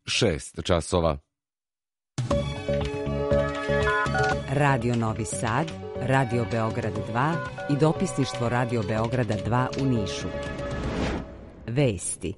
6 časova. Radio Novi Sad, Radio Beograd 2 i dopisništvo Radio Beograda 2 u Nišu. Vesti.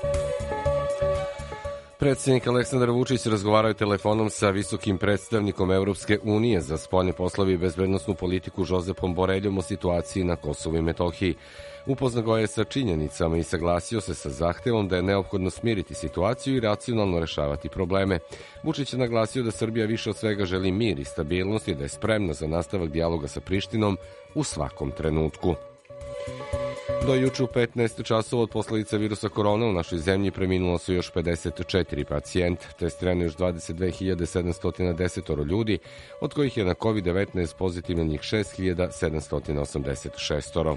Predsjednik Aleksandar Vučić razgovarao je telefonom sa visokim predstavnikom Evropske unije za spoljne poslove i bezbednosnu politiku Josepom Boreljom o situaciji na Kosovu i Metohiji. Upoznao ga je sa činjenicama i saglasio se sa zahtevom da je neophodno smiriti situaciju i racionalno rešavati probleme. Vučić je naglasio da Srbija više od svega želi mir i stabilnost i da je spremna za nastavak dijaloga sa Prištinom u svakom trenutku. Do juče u 15 časova od posledica virusa korona u našoj zemlji preminulo su još 54 pacijenta, testirano još 22.710 ljudi, od kojih je na COVID-19 pozitivno njih 6.786.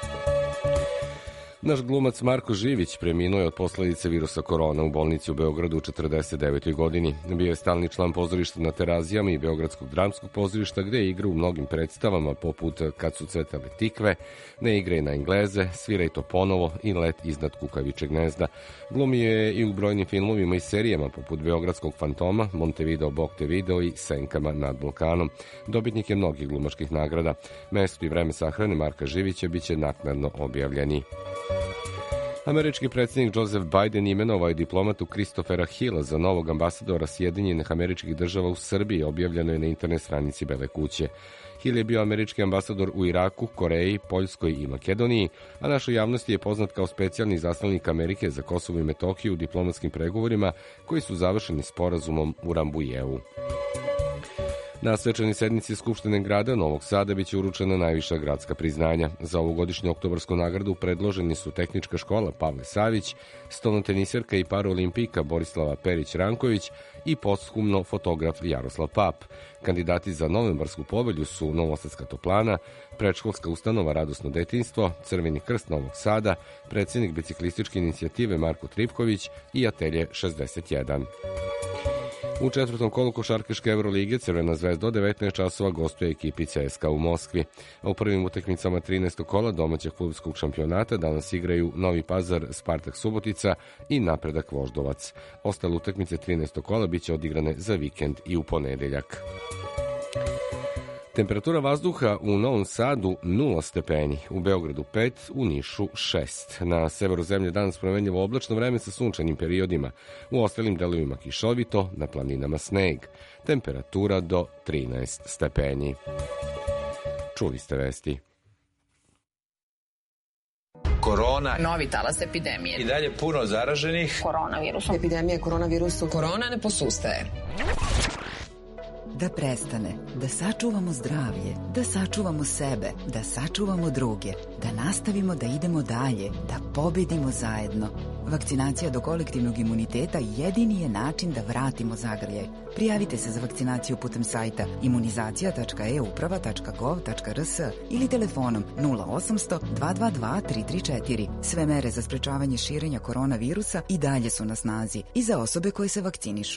Naš glumac Marko Živić preminuo je od posledice virusa korona u bolnici u Beogradu u 49. godini. Bio je stalni član pozorišta na Terazijama i Beogradskog dramskog pozorišta, gde je igrao u mnogim predstavama poput Kad su cvetale tikve, Ne igraj na Engleze, Sviraj to ponovo i Let iznad kukavičeg gnezda. Glumio je i u brojnim filmovima i serijama poput Beogradskog fantoma, Montevideo Boktevideo i Senkama nad Balkanom. Dobitnik je mnogih glumačkih nagrada. Mesto i vreme sahrane Marka Živića biće naknadno objavljeni. Američki predsjednik Joseph Biden imenovao je diplomatu Christophera Hilla za novog ambasadora Sjedinjenih Američkih Država u Srbiji, objavljeno je na internet stranici Bele kuće. Hill je bio američki ambasador u Iraku, Koreji, Poljskoj i Makedoniji, a našoj javnosti je poznat kao specijalni izaslanik Amerike za Kosovo i Metohiju u diplomatskim pregovorima koji su završeni sporazumom u Rambujevu. Na svečanoj sednici Skupštine grada Novog Sada biće uručena najviša gradska priznanja. Za ovogodišnju oktobarsku nagradu predloženi su Tehnička škola Pavle Savić, stolnoteniserka i paraolimpijka Borislava Perić-Ranković i posthumno fotograf Jaroslav Pap. Kandidati za novembarsku povelju su Novosadska toplana, predškolska ustanova Radosno detinjstvo, Crveni krst Novog Sada, predsjednik biciklističke inicijative Marko Tripković i Atelje 61. U četvrtom kolu košarkaške Evrolige Crvena zvezda od 19 časova gostuje ekipi CSKA u Moskvi. A u prvim utakmicama 13. kola domaćeg klubskog šampionata danas igraju Novi Pazar, Spartak Subotica i Napredak Voždovac. Ostale utakmice 13. kola biće odigrane za vikend i u ponedeljak. Temperatura vazduha u Novom Sadu 0 stepeni, u Beogradu 5, u Nišu 6. Na severu zemlje danas promenljivo oblačno vreme sa sunčanim periodima. U ostalim delovima kišovito, na planinama sneg. Temperatura do 13 stepeni. Čuli ste vesti. Korona. Novi talas epidemije. I dalje puno zaraženih. Koronavirusom. Epidemija koronavirusom. Korona ne posustaje. Da prestane, da sačuvamo zdravlje, da sačuvamo sebe, da sačuvamo druge, da nastavimo da idemo dalje, da pobedimo zajedno. Vakcinacija do kolektivnog imuniteta jedini je način da vratimo zagrljaj. Prijavite se za vakcinaciju putem sajta imunizacija.euprava.gov.rs ili telefonom 0800 222 334. Sve mere za sprečavanje širenja koronavirusa i dalje su na snazi i za osobe koje se vakcinišu.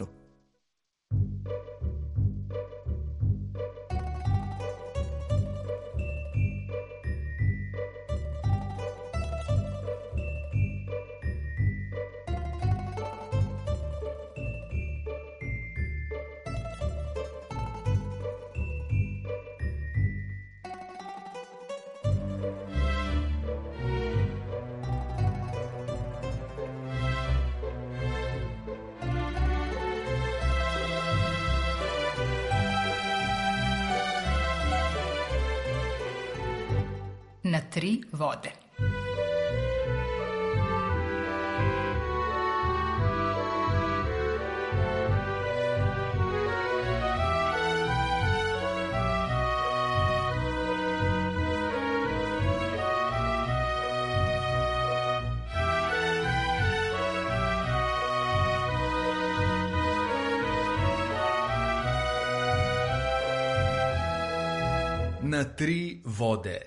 Na 3 vode. Na 3 vode.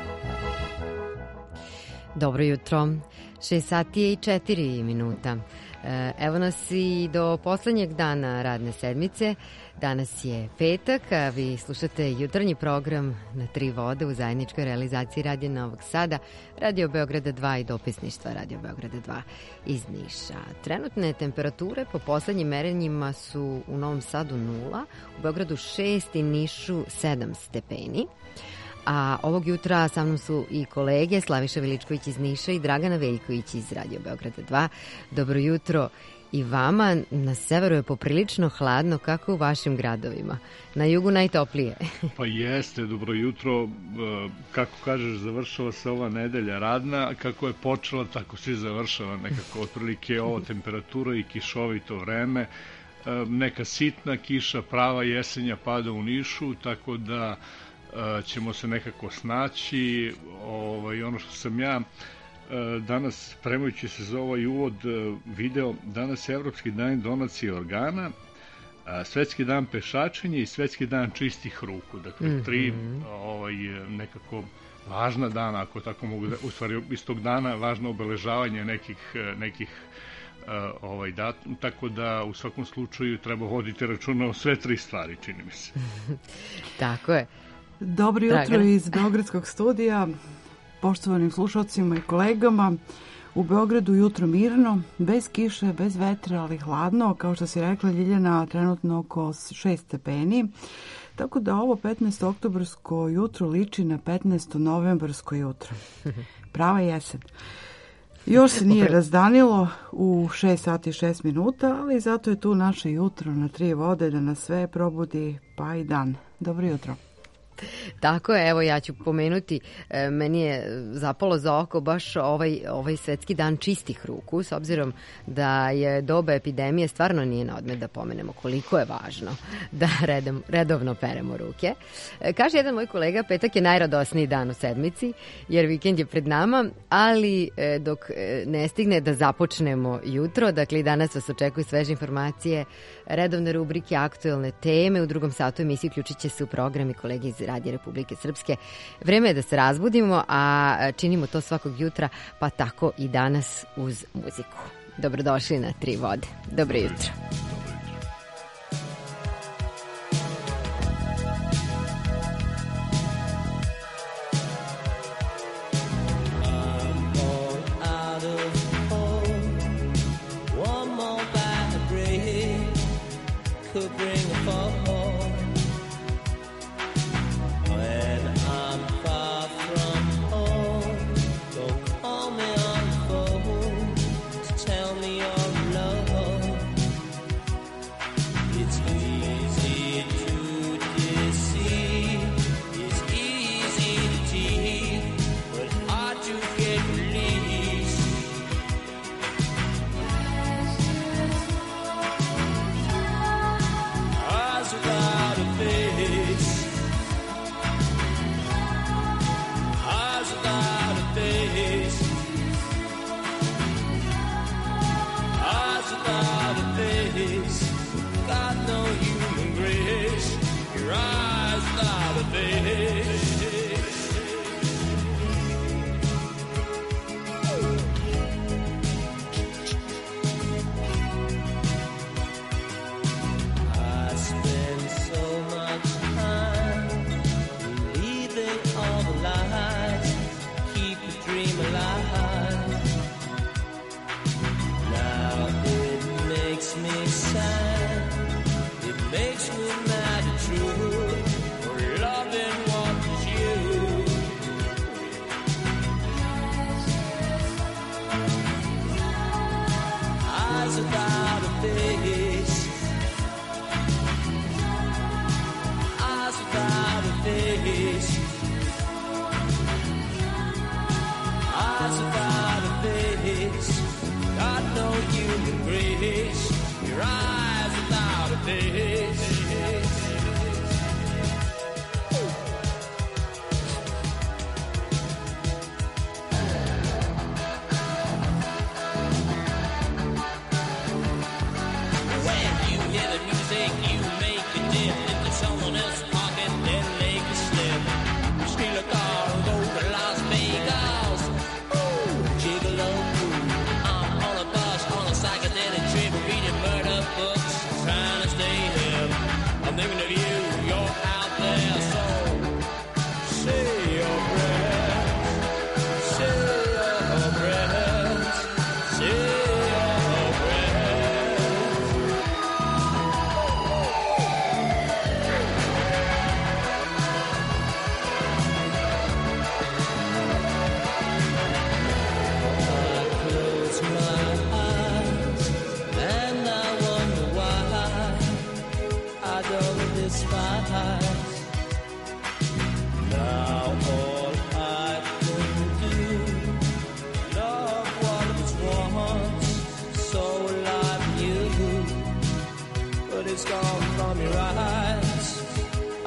Dobro jutro, 6 sati je i 4 minuta. Evo nas i do poslednjeg dana radne sedmice. Danas je petak, a vi slušate jutarnji program Na tri vode u zajedničkoj realizaciji Radio Novog Sada, Radio Beograda 2 i dopisništva Radio Beograda 2 iz Niša. Trenutne temperature po poslednjim merenjima su u Novom Sadu 0, u Beogradu 6 i Nišu 7 stepeni. A ovog jutra sa mnom su i kolege Slaviša Veličković iz Niša i Dragana Veljković iz Radio Beograda 2. Dobro jutro i vama. Na severu je poprilično hladno, kako u vašim gradovima. Na jugu najtoplije. Pa jeste, dobro jutro. Kako kažeš, završava se ova nedelja radna. Kako je počela, tako se završava nekako. Otprilike ovo temperatura i kišovito vreme. Neka sitna kiša, prava jesenja pada u Nišu, tako da ćemo se nekako snaći. Ono što sam ja danas, spremajući se za ovaj uvod, video, danas je Evropski dan donacije organa, Svetski dan pešačenja i Svetski dan čistih ruku. Dakle, tri nekako važna dana, ako tako mogu da, u stvari iz tog dana važno obeležavanje nekih datum, tako da u svakom slučaju treba voditi računa o sve tri stvari, čini mi se. Tako je. Dobro jutro iz Beogradskog studija, poštovanim slušalcima i kolegama. U Beogradu jutro mirno, bez kiše, bez vetra, ali hladno. Kao što si rekla, Ljiljana, trenutno oko 6 stepeni. Tako da ovo 15. oktobarsko jutro liči na 15. novembarsko jutro. Prava jesen. Još se nije razdanilo u 6 sati i 6 minuta, ali zato je tu naše jutro na tri vode da nas sve probudi, pa i dan. Dobro jutro. Tako je, evo ja ću pomenuti, meni je zapalo za oko baš ovaj Svetski dan čistih ruku, s obzirom da je doba epidemije, stvarno nije na odmet da pomenemo koliko je važno da redovno peremo ruke. Kaže jedan moj kolega, petak je najradosniji dan u sedmici, jer vikend je pred nama, ali dok ne stigne da započnemo jutro, dakle i danas vas očekuju sveže informacije, redovne rubrike, aktuelne teme. U drugom satu emisiji uključit će se u program i kolege iz Radija Republike Srpske. Vreme je da se razbudimo, a činimo to svakog jutra, pa tako i danas uz muziku. Dobrodošli na Tri vode. Dobro jutro.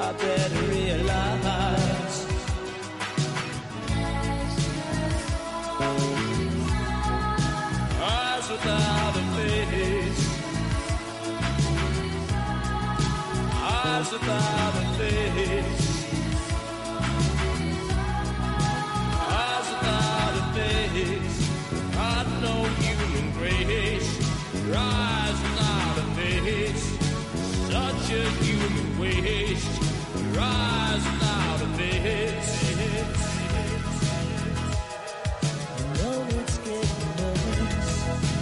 I better realize eyes without a face, eyes without a face, eyes without a face, got no human grace, your eyes without a face, such a human waste, your eyes without a face. No, it's getting worse.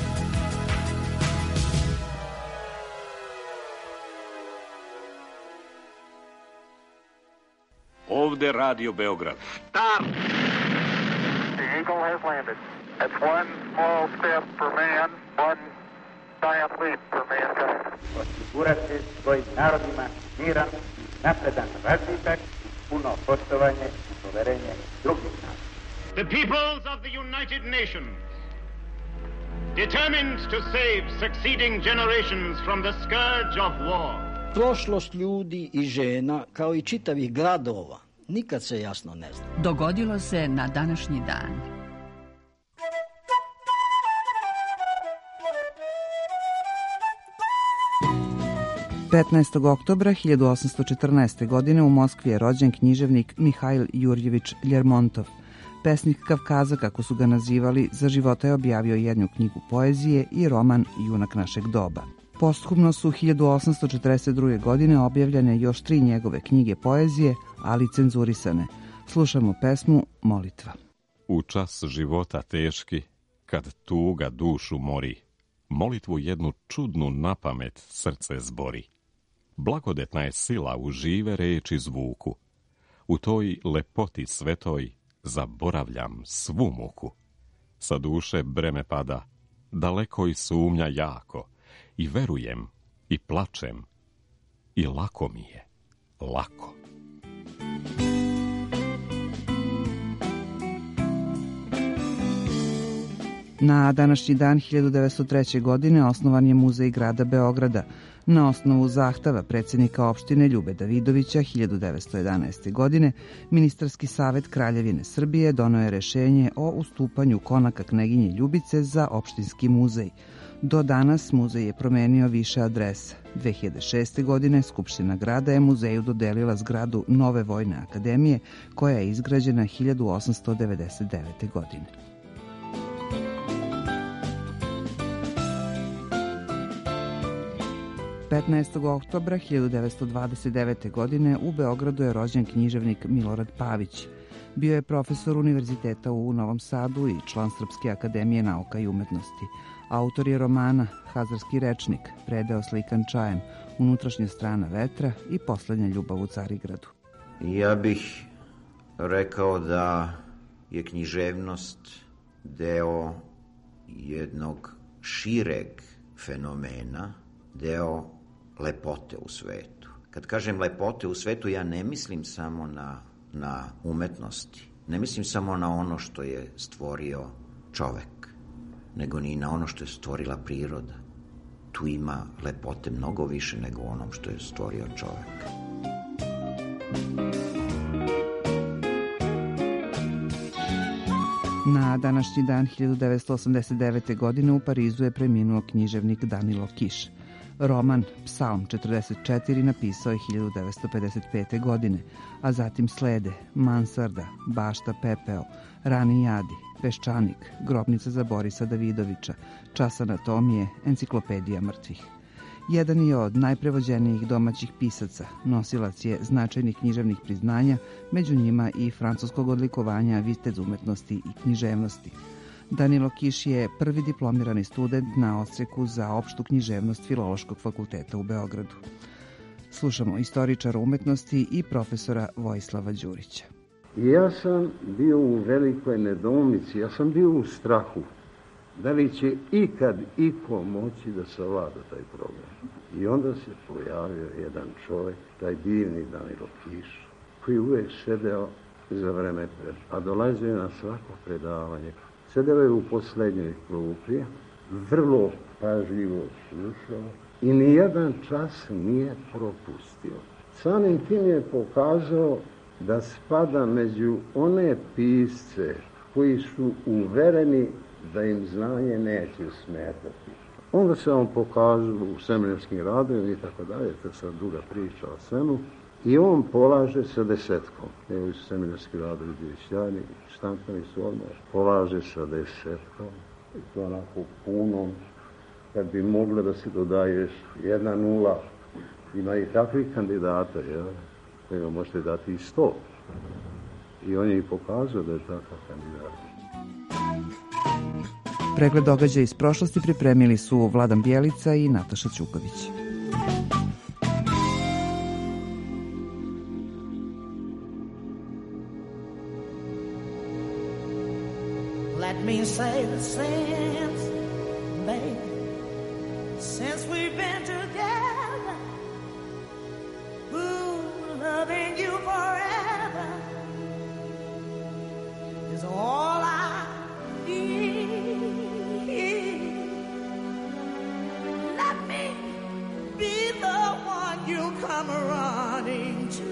Ovde Radio Beograd. Stop! The Eagle has landed. That's one small step for man, one giant leap for mankind. Osigurati svojim narodima miran, napredan razvitak, puno poštovanje i poverenje drugih naroda. The peoples of the United Nations, determined to save succeeding generations from the scourge of war. Prošlost ljudi i žena, kao i čitavih gradova, nikad se jasno ne zna. Dogodilo se na današnji dan. Oktobra 1814. godine u Moskvi je rođen književnik Mihail Jurjević Ljermontov. Pesnik Kavkaza, kako su ga nazivali, za života je objavio jednu knjigu poezije i roman Junak našeg doba. Posthumno su 1842. godine objavljene još 3 njegove knjige poezije, ali cenzurisane. Slušamo pesmu Molitva. U čas života teški, kad tuga dušu mori, molitvu jednu čudnu napamet srce zbori. Blagodetna je sila u žive reči zvuku, u toj lepoti svetoj zaboravljam svu muku. Sa duše breme pada, daleko i sumnja jako, i verujem, i plačem, i lako mi je, lako. Na današnji dan 1903. godine osnovan je Muzej grada Beograda. Na osnovu zahteva predsjednika opštine Ljube Davidovića 1911. godine Ministarski savet Kraljevine Srbije doneo je rešenje o ustupanju konaka kneginje Ljubice za opštinski muzej. Do danas muzej je promenio više adresa. 2006. godine Skupština grada je muzeju dodelila zgradu Nove vojne akademije koja je izgrađena 1899. godine. 15. oktobra 1929. godine u Beogradu je rođen književnik Milorad Pavić. Bio je profesor univerziteta u Novom Sadu i član Srpske akademije nauka i umetnosti. Autor je romana Hazarski rečnik, Predeo slikan čajem, Unutrašnja strana vetra i Poslednja ljubav u Carigradu. Ja bih rekao da je književnost deo jednog šireg fenomena, deo lepote u svetu. Kad kažem lepote u svetu, ja ne mislim samo na umetnosti, ne mislim samo na ono što je stvorio čovek, nego ni na ono što je stvorila priroda. Tu ima lepote mnogo više nego onom što je stvorio čovek. Na današnji dan 1989. godine u Parizu je preminuo književnik Danilo Kiš. Roman Psalm 44 napisao je 1955. godine, a zatim slede Mansarda, Bašta pepeo, Rani jadi, Peščanik, Grobnica za Borisa Davidovića, Čas anatomije, Enciklopedija mrtvih. Jedan je od najprevođenijih domaćih pisaca, nosilac je značajnih književnih priznanja, među njima i francuskog odlikovanja Vitez umetnosti i književnosti. Danilo Kiš je prvi diplomirani student na odseku za opštu književnost Filološkog fakulteta u Beogradu. Slušamo istoričara umetnosti i profesora Vojislava Đurića. Ja sam bio u velikoj nedoumici, ja sam bio u strahu. Da li će ikad iko moći da savlada taj problem? I onda se pojavio jedan čovjek, taj divni Danilo Kiš, koji uvijek sedeo za vreme a dolazio je na svako predavanje. Sedeo je u poslednjoj klupi, vrlo pažljivo slušao i nijedan čas nije propustio. Samim tim je pokazao da spada među one pisce koji su uvereni da im znanje neće smetati. Onda se on pokazao u seminarskim radovima i tako dalje, to je sad duga priča o svemu, i on polaže sa 10. Evo su seminarski radovi bili sjajni, štampani su odmah, polaže sa 10. I to onako punom, kad bi mogla da se dodaješ 1-0, ima i takvih kandidata, kojima možete dati i 100. I on je i pokazao da je takav kandidat. Pregled događaja iz prošlosti pripremili su Vladan Bjelica i Nataša Ćuković. Let me say the since, baby, since we've been together, ooh, loving you forever is all I need. Let me be the one you come running to.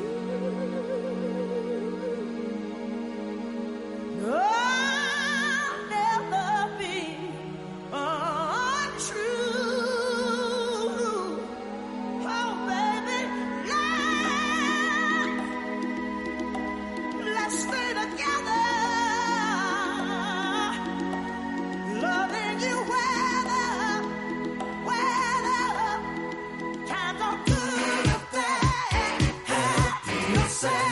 I'll never be untrue. Oh, baby, let's stay together. Loving you weather times are good or bad. Happy or sad.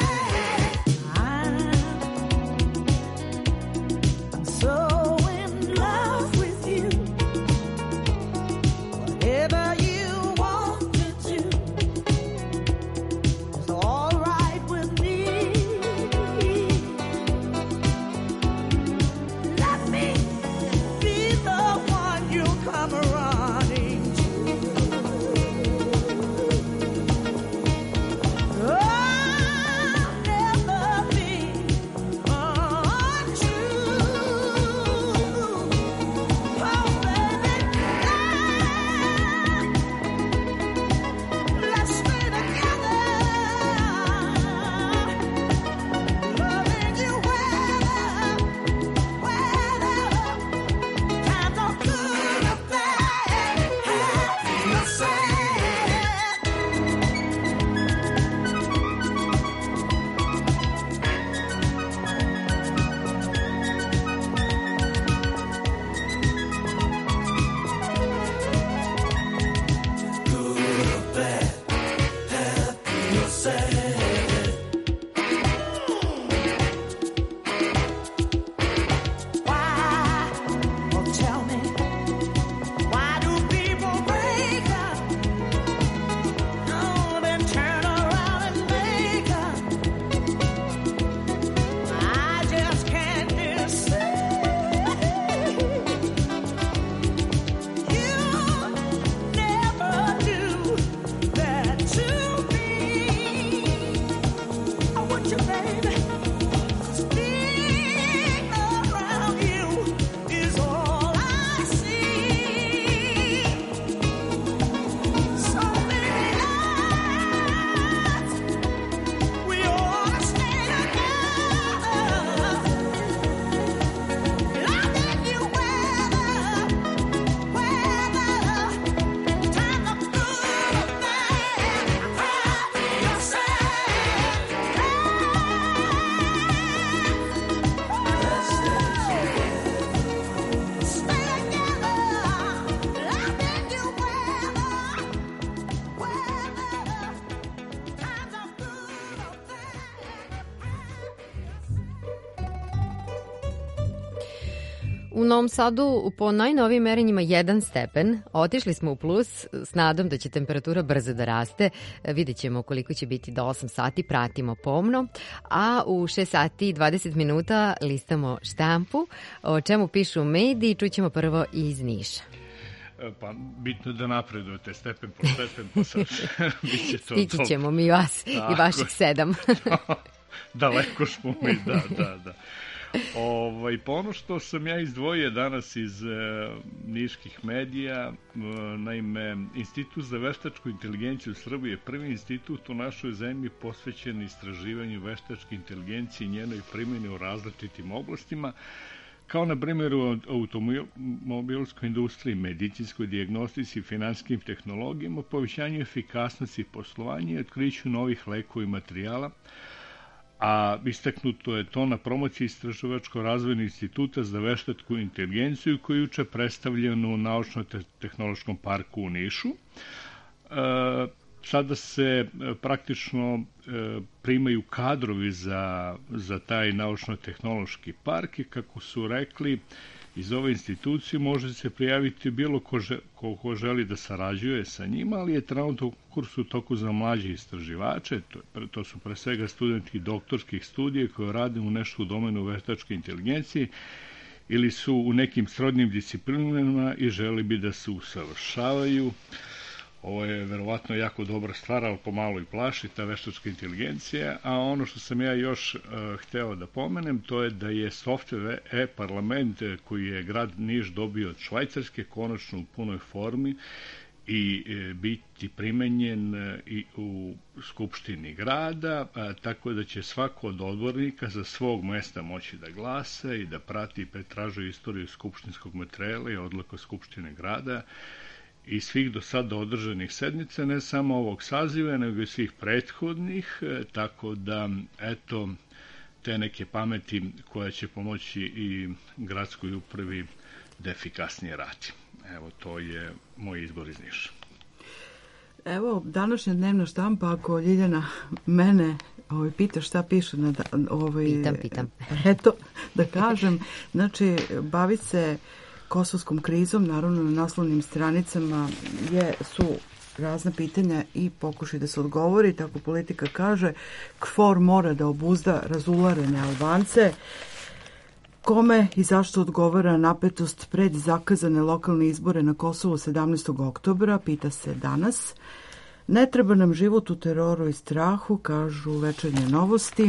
U Novom Sadu po najnovijim merenjima 1 stepen, otišli smo u plus s nadom da će temperatura brzo da raste. Vidjet ćemo koliko će biti do 8 sati, pratimo pomno. A u 6 sati i 20 minuta listamo štampu, o čemu pišu mediji, čućemo prvo iz Niša. Pa bitno da napredujete stepen po stepen, pa sad biće to stići ćemo mi vas i vaših 7. Daleko smo mi, da. Pa ono što sam ja izdvojio danas iz niških medija, naime, Institut za veštačku inteligenciju u Srbiji je prvi institut u našoj zemlji posvećen istraživanju veštačke inteligencije i njenoj primjeni u različitim oblastima, kao na primjer u automobilskoj industriji, medicinskoj dijagnostici i finansijskim tehnologijama, povećanju efikasnosti poslovanja i otkriću novih lekova i materijala, a istaknuto je to na promociji Istraživačko-razvojnog instituta za veštačku inteligenciju koji je juče predstavljen u Naučno-tehnološkom parku u Nišu. Sada se praktično primaju kadrovi za taj naučno-tehnološki park i kako su rekli, iz ove institucije može se prijaviti bilo ko želi da sarađuje sa njima, ali je trenutno kurs u toku za mlađe istraživače, to su pre svega studenti doktorskih studija koji rade u nešto u domenu veštačke inteligencije ili su u nekim srodnim disciplinama i želi bi da se usavršavaju. Ovo je verovatno jako dobra stvar, ali pomalo i plaši ta veštačka inteligencija, a ono što sam ja još hteo da pomenem, to je da je softver e-parlament koji je grad Niš dobio od Švajcarske konačno u punoj formi i biti primenjen i u Skupštini grada, tako da će svako od odbornika za svog mesta moći da glasa i da prati i pretražuje istoriju skupštinskog materijala i odluka Skupštine grada i svih do sada održanih sednica, ne samo ovog saziva, nego i svih prethodnih, tako da, eto, te neke pameti koja će pomoći i gradskoj upravi da efikasnije radi. Evo, to je moj izbor iz Niša. Evo, današnja dnevna štampa, ako Ljiljana mene pita šta piše na Pitam. Eto, da kažem, znači, bavi se kosovskom krizom, naravno na naslovnim stranicama su razna pitanja i pokušaj da se odgovori, tako politika kaže, KFOR mora da obuzda razularene Albance, kome i zašto odgovara napetost pred zakazane lokalne izbore na Kosovu 17. oktobra, pita se danas. Ne treba nam život u teroru i strahu, kažu Večernje novosti.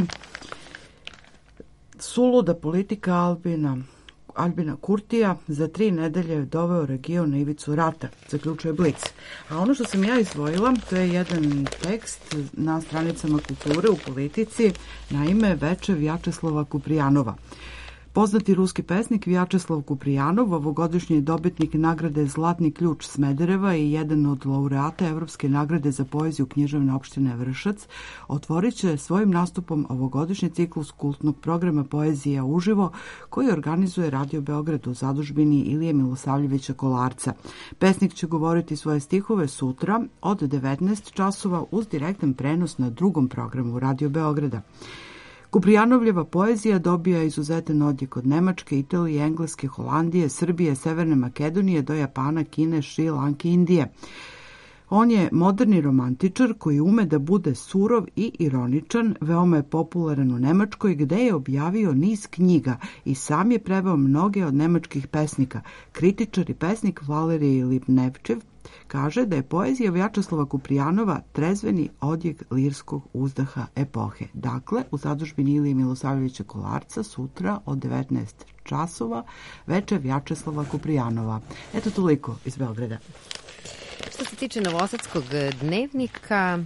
Suluda politika Albina Kurtija za 3 nedelje doveo region na ivicu rata, zaključuje Blic. A ono što sam ja izdvojila, to je jedan tekst na stranicama kulture u Politici, naime Veče Vjačeslava Kuprijanova. Poznati ruski pesnik Vjačeslav Kuprijanov, ovogodišnji dobitnik nagrade Zlatni ključ Smedereva i jedan od laureata Evropske nagrade za poeziju književne opštine Vršac, otvorit će svojim nastupom ovogodišnji ciklus kultnog programa Poezija uživo, koji organizuje Radio Beograd u zadužbini Ilije Milosavljevića Kolarca. Pesnik će govoriti svoje stihove sutra od 19 časova uz direktan prenos na drugom programu Radio Beograda. Kuprijanovljeva poezija dobija izuzetan odjek od Nemačke, Italije, Engleske, Holandije, Srbije, Severne Makedonije do Japana, Kine, Šri Lanke, Indije. On je moderni romantičar koji ume da bude surov i ironičan, veoma je popularan u Nemačkoj gde je objavio niz knjiga i sam je preveo mnoge od nemačkih pesnika. Kritičar i pesnik Valerij Lipnevčev kaže da je poezija Vjačeslava Kuprijanova trezveni odjek lirskog uzdaha epohe. Dakle, u zadužbini Ilije Milosavljevića Kolarca sutra od 19 časova Veče Vjačeslava Kuprijanova. Eto toliko iz Beograda. Što se tiče Novosadskog dnevnika,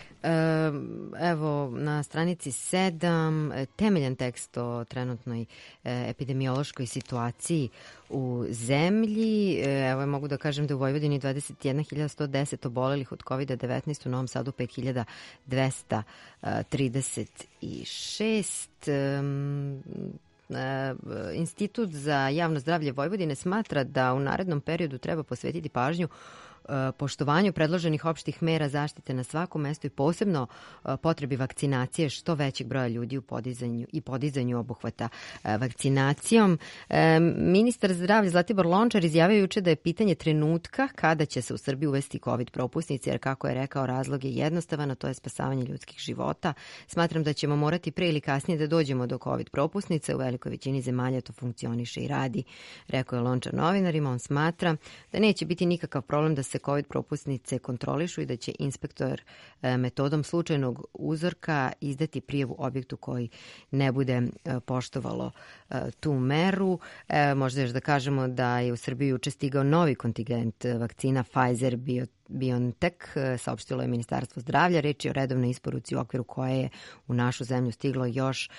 evo na stranici 7 temeljan tekst o trenutnoj epidemiološkoj situaciji u zemlji. Evo mogu da kažem da u Vojvodini 21.110 obolelih od COVID-19, u Novom Sadu 5.236. Institut za javno zdravlje Vojvodine smatra da u narednom periodu treba posvetiti pažnju poštovanju predloženih opštih mera zaštite na svakom mestu i posebno potrebi vakcinacije što većeg broja ljudi u podizanju obuhvata vakcinacijom. Ministar zdravlja Zlatibor Lončar izjavio juče da je pitanje trenutka kada će se u Srbiji uvesti COVID propusnice, jer kako je rekao, razlog je jednostavan, a to je spasavanje ljudskih života. Smatram da ćemo morati pre ili kasnije da dođemo do COVID propusnice. U velikoj većini zemalja to funkcioniše i radi, rekao je Lončar novinarima. On smatra da neće biti nikakav problem da se se COVID propusnice kontrolišu i da će inspektor metodom slučajnog uzorka izdati prijavu objektu koji ne bude poštovalo tu meru. Možda još da kažemo da je u Srbiji juče stigao novi kontingent vakcina Pfizer-BioNTech, saopštilo je Ministarstvo zdravlja. Reč je o redovnoj isporuci u okviru koje je u našu zemlju stiglo još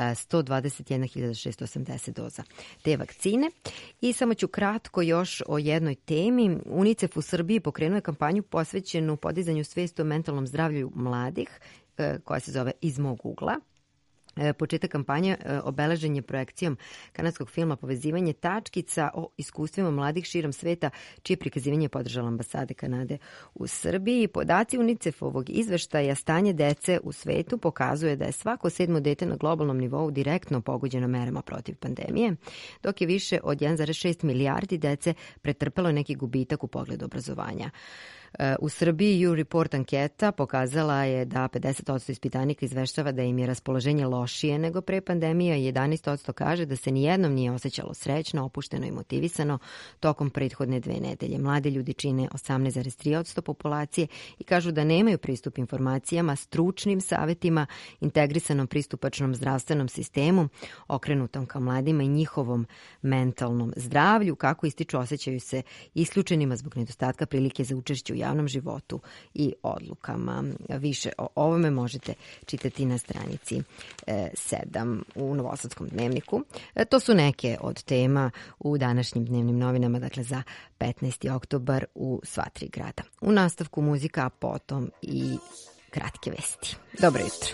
121.680 doza te vakcine. I samo ću kratko još o jednoj temi. UNICEF u Srbiji pokrenuo je kampanju posvećenu podizanju svesti o mentalnom zdravlju mladih, koja se zove Iz mog ugla. Početak kampanje obeležen je projekcijom kanadskog filma Povezivanje tačkica o iskustvima mladih širom sveta, čije prikazivanje je podržala ambasade Kanade u Srbiji. Podaci UNICEF-ovog izveštaja Stanje dece u svetu pokazuje da je svako 7. dete na globalnom nivou direktno pogođeno merama protiv pandemije, dok je više od 1,6 milijardi dece pretrpelo neki gubitak u pogledu obrazovanja. U Srbiji YouReport anketa pokazala je da 50% ispitanika izveštava da im je raspoloženje lošije nego pre pandemije, 11% kaže da se nijednom nije osjećalo srećno, opušteno i motivisano tokom prethodne 2 nedelje. Mladi ljudi čine 18,3% populacije i kažu da nemaju pristup informacijama, stručnim savetima, integrisanom pristupačnom zdravstvenom sistemu, okrenutom ka mladima i njihovom mentalnom zdravlju. Kako ističu, osjećaju se isključenima zbog nedostatka prilike za učešće u javnom životu i odlukama. Više o ovome možete čitati na stranici 7 u Novosadskom dnevniku. To su neke od tema u današnjim dnevnim novinama, dakle za 15. oktobar u sva 3 grada. U nastavku muzika, a potom i kratke vesti. Dobro jutro.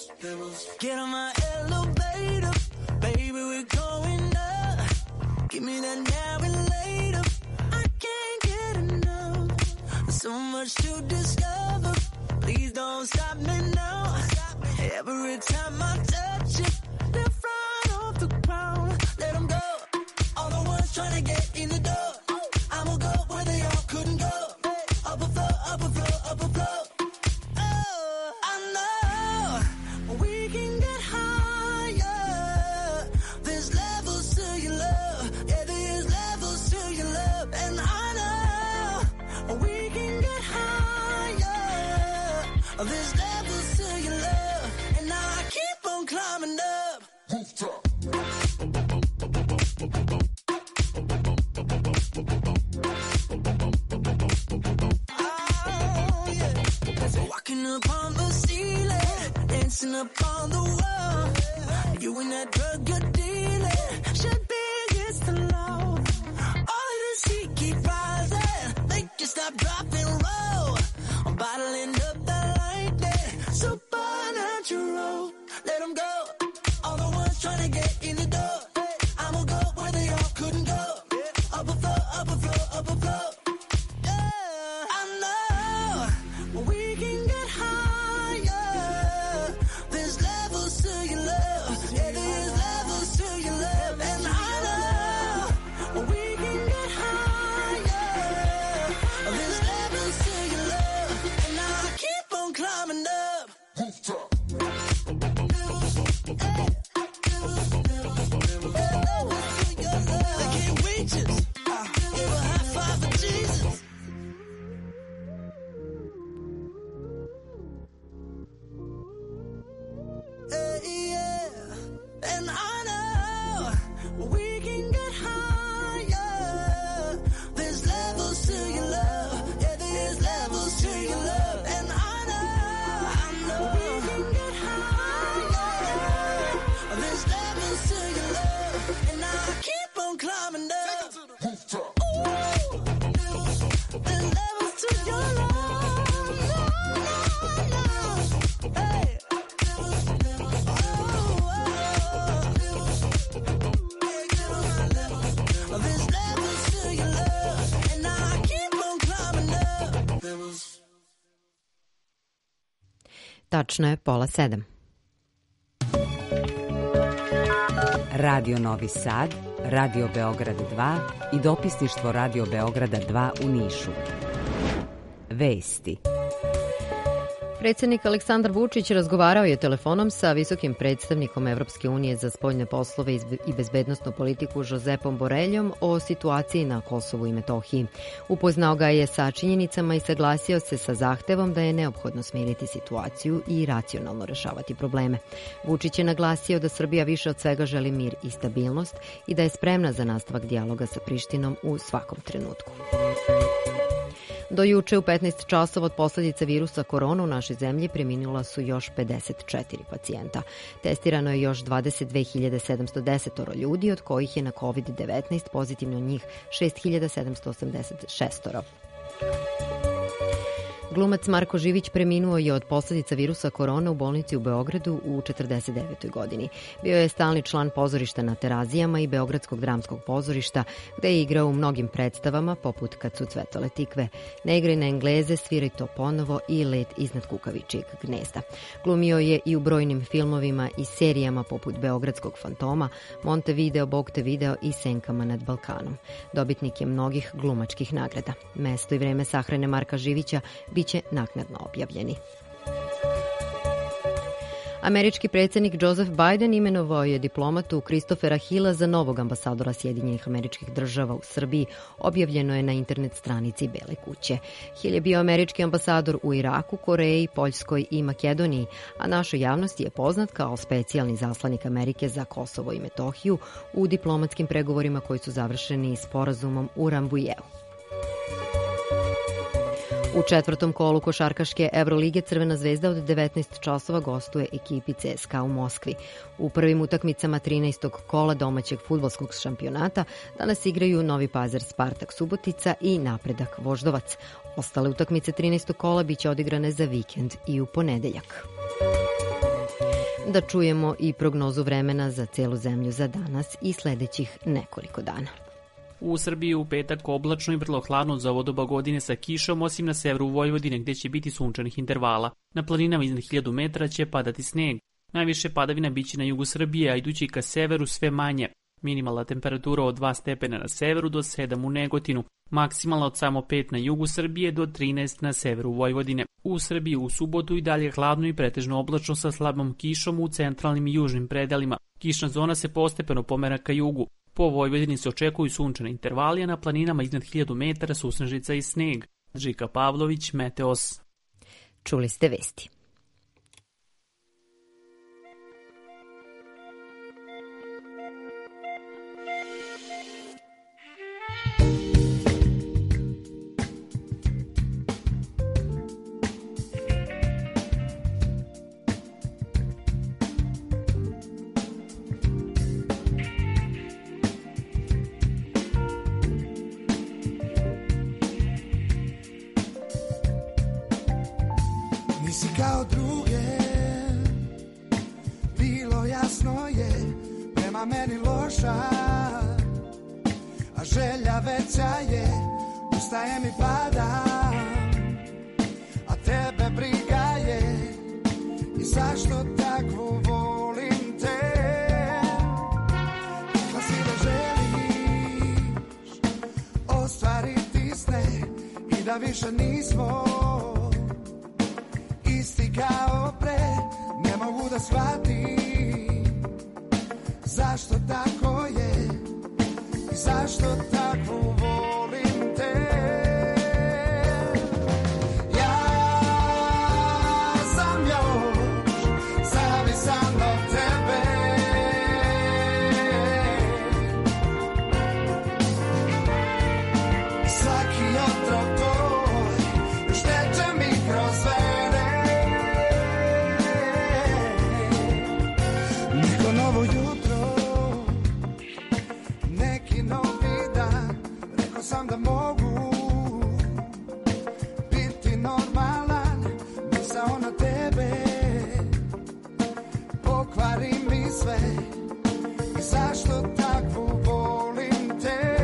So much to discover. Please don't stop me now. Every time I touch it, they're flying off the ground. Let them go. All the ones trying to get in the door. I will go where they all couldn't go. Up a floor, up a floor, up a floor. Oh, I know we can get higher. There's levels to your love. Yeah, there's levels to your love. And I know we there's levels to your love, and now I keep on climbing up. Oh, yeah. Walking upon the ceiling, dancing upon the wall. You and that drug you're dealing should be against the law. All of this heat keep rising, make you stop, drop, and roll. I'm bottling up supernatural. Let them go. All the ones trying to get in the door. I'ma go where they all couldn't go. Up a floor, up a floor, up a floor. Yeah, I know we can get higher. There's levels to your love. Yeah, there's levels to your love. And I know we can get higher. There's levels to your love. And now I keep on climbing up. And I know we can get higher. There's levels to your love. Yeah, there's levels to your love. And I know we can get higher. There's levels to your love. And I keep on climbing up. Ooh, there's levels to your love. Hey. Tačno je 6:30. Radio Novi Sad, Radio Beograd 2 i dopisništvo Radio Beograda 2 u Nišu. Vesti. Predsjednik Aleksandar Vučić razgovarao je telefonom sa visokim predstavnikom Evropske unije za spoljne poslove i bezbednosnu politiku Josepom Boreljom o situaciji na Kosovu i Metohiji. Upoznao ga je sa činjenicama i saglasio se sa zahtevom da je neophodno smiriti situaciju i racionalno rešavati probleme. Vučić je naglasio da Srbija više od svega želi mir i stabilnost i da je spremna za nastavak dijaloga sa Prištinom u svakom trenutku. Do juče u 15 časova od posljedica virusa korona u našoj zemlji preminula su još 54 pacijenta. Testirano je još 22.710 ljudi, od kojih je na COVID-19 pozitivno njih 6.786. Glumac Marko Živić preminuo je od posljedica virusa korona u bolnici u Beogradu u 49. godini. Bio je stalni član pozorišta na Terazijama i Beogradskog dramskog pozorišta, gde je igrao u mnogim predstavama, poput Kad su cvetale tikve, Ne igraj na Engleze, Sviraj to ponovo i Let iznad kukavičijeg gnezda. Glumio je i u brojnim filmovima i serijama poput Beogradskog fantoma, Montevideo, Bog te video i Senkama nad Balkanom. Dobitnik je mnogih glumačkih nagrada. Mesto i vreme sahrane Marka Živića biće naknadno objavljeni. Američki predsjednik Joseph Biden imenovao je diplomatu Christophera Hilla za novog ambasadora Sjedinjenih Američkih Država u Srbiji, objavljeno je na internet stranici Bele kuće. Hill je bio američki ambasador u Iraku, Koreji, Poljskoj i Makedoniji, a našoj javnosti je poznat kao specijalni zaslanik Amerike za Kosovo i Metohiju u diplomatskim pregovorima koji su završeni sporazumom u Rambujeu. U četvrtom kolu košarkaške Evrolige Crvena zvezda od 19 časova gostuje ekipi CSKA u Moskvi. U prvim utakmicama 13. kola domaćeg fudbalskog šampionata danas igraju Novi Pazar Spartak Subotica i Napredak Voždovac. Ostale utakmice 13. kola biće odigrane za vikend i u ponedeljak. Da čujemo i prognozu vremena za celu zemlju za danas i sledećih nekoliko dana. U Srbiji u petak oblačno i vrlo hladno za ovo doba godine sa kišom, osim na severu Vojvodine gdje će biti sunčanih intervala. Na planinama iznad 1000 metara će padati sneg. Najviše padavina biće na jugu Srbije, a idući ka severu sve manje. Minimalna temperatura od 2 stepena na severu do 7 u Negotinu. Maksimalna od samo 5 na jugu Srbije do 13 na severu Vojvodine. U Srbiji u subotu i dalje hladno i pretežno oblačno sa slabom kišom u centralnim i južnim predelima. Kišna zona se postepeno pomera ka jugu. Po Vojvodini se očekuju sunčane intervali, a na planinama iznad 1000 metara susnežica i sneg. Žika Pavlović, Meteos. Čuli ste vesti. Nisi kao druge, bilo jasno je, prema meni loša, a želja veća je, ustajem i padam, a tebe briga je, i zašto takvu volim te, rekla si da želiš ostvariti sne i da više nismo isti kao pre, ne mogu da shvatim zašto tako je i zašto tako volim te. Ja sam još zavisan od tebe, svaki otrov tvoj još teče mi kroz vene. Novo jutro, neki novi dan, rekao sam da mogu biti normalan, misao na tebe, pokvari mi sve, i zašto takvu volim te.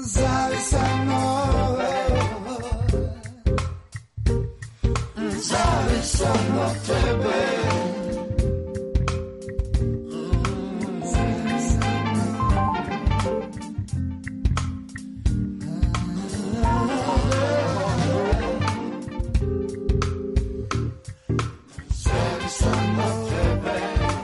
Zavisam od tebe. Zavisam od tebe.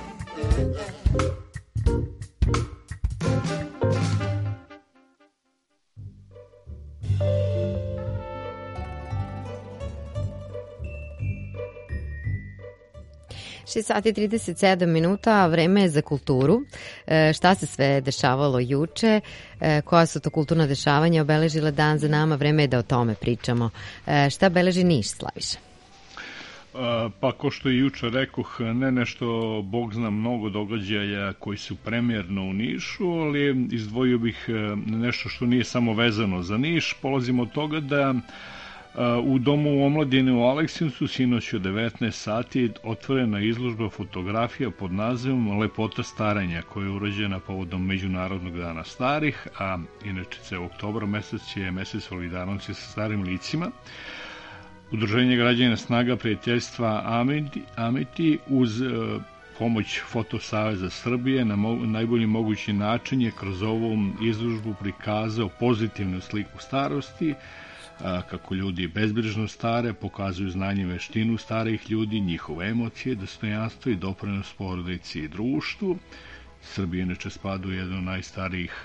6 sati 37 minuta, vreme je za kulturu. Šta se sve dešavalo juče, koja su to kulturna dešavanja obeležila dan za nama, vreme je da o tome pričamo. Šta beleži Niš, Slaviša? Pa ko što i juče rekoh, ne nešto, Bog zna, mnogo događaja koji su premijerno u Nišu, ali izdvojio bih nešto što nije samo vezano za Niš. Polazimo od toga da u Domu omladine u Aleksincu sinoć od 19 sati otvorena izložba fotografija pod nazivom Lepota staranja, koja je urađena povodom Međunarodnog dana starih, a inače ceo oktobar mesec je mesec solidarnosti sa starim licima. Udruženje građana Snaga prijateljstva Amiti uz pomoć Fotosaveza Srbije na najbolji mogući način je kroz ovu izložbu prikazao pozitivnu sliku starosti, kako ljudi bezbrižno stare, pokazuju znanje i veštinu starih ljudi, njihove emocije, dostojanstvo i doprinos porodici i društvu. Srbija inače spada u jednu od najstarijih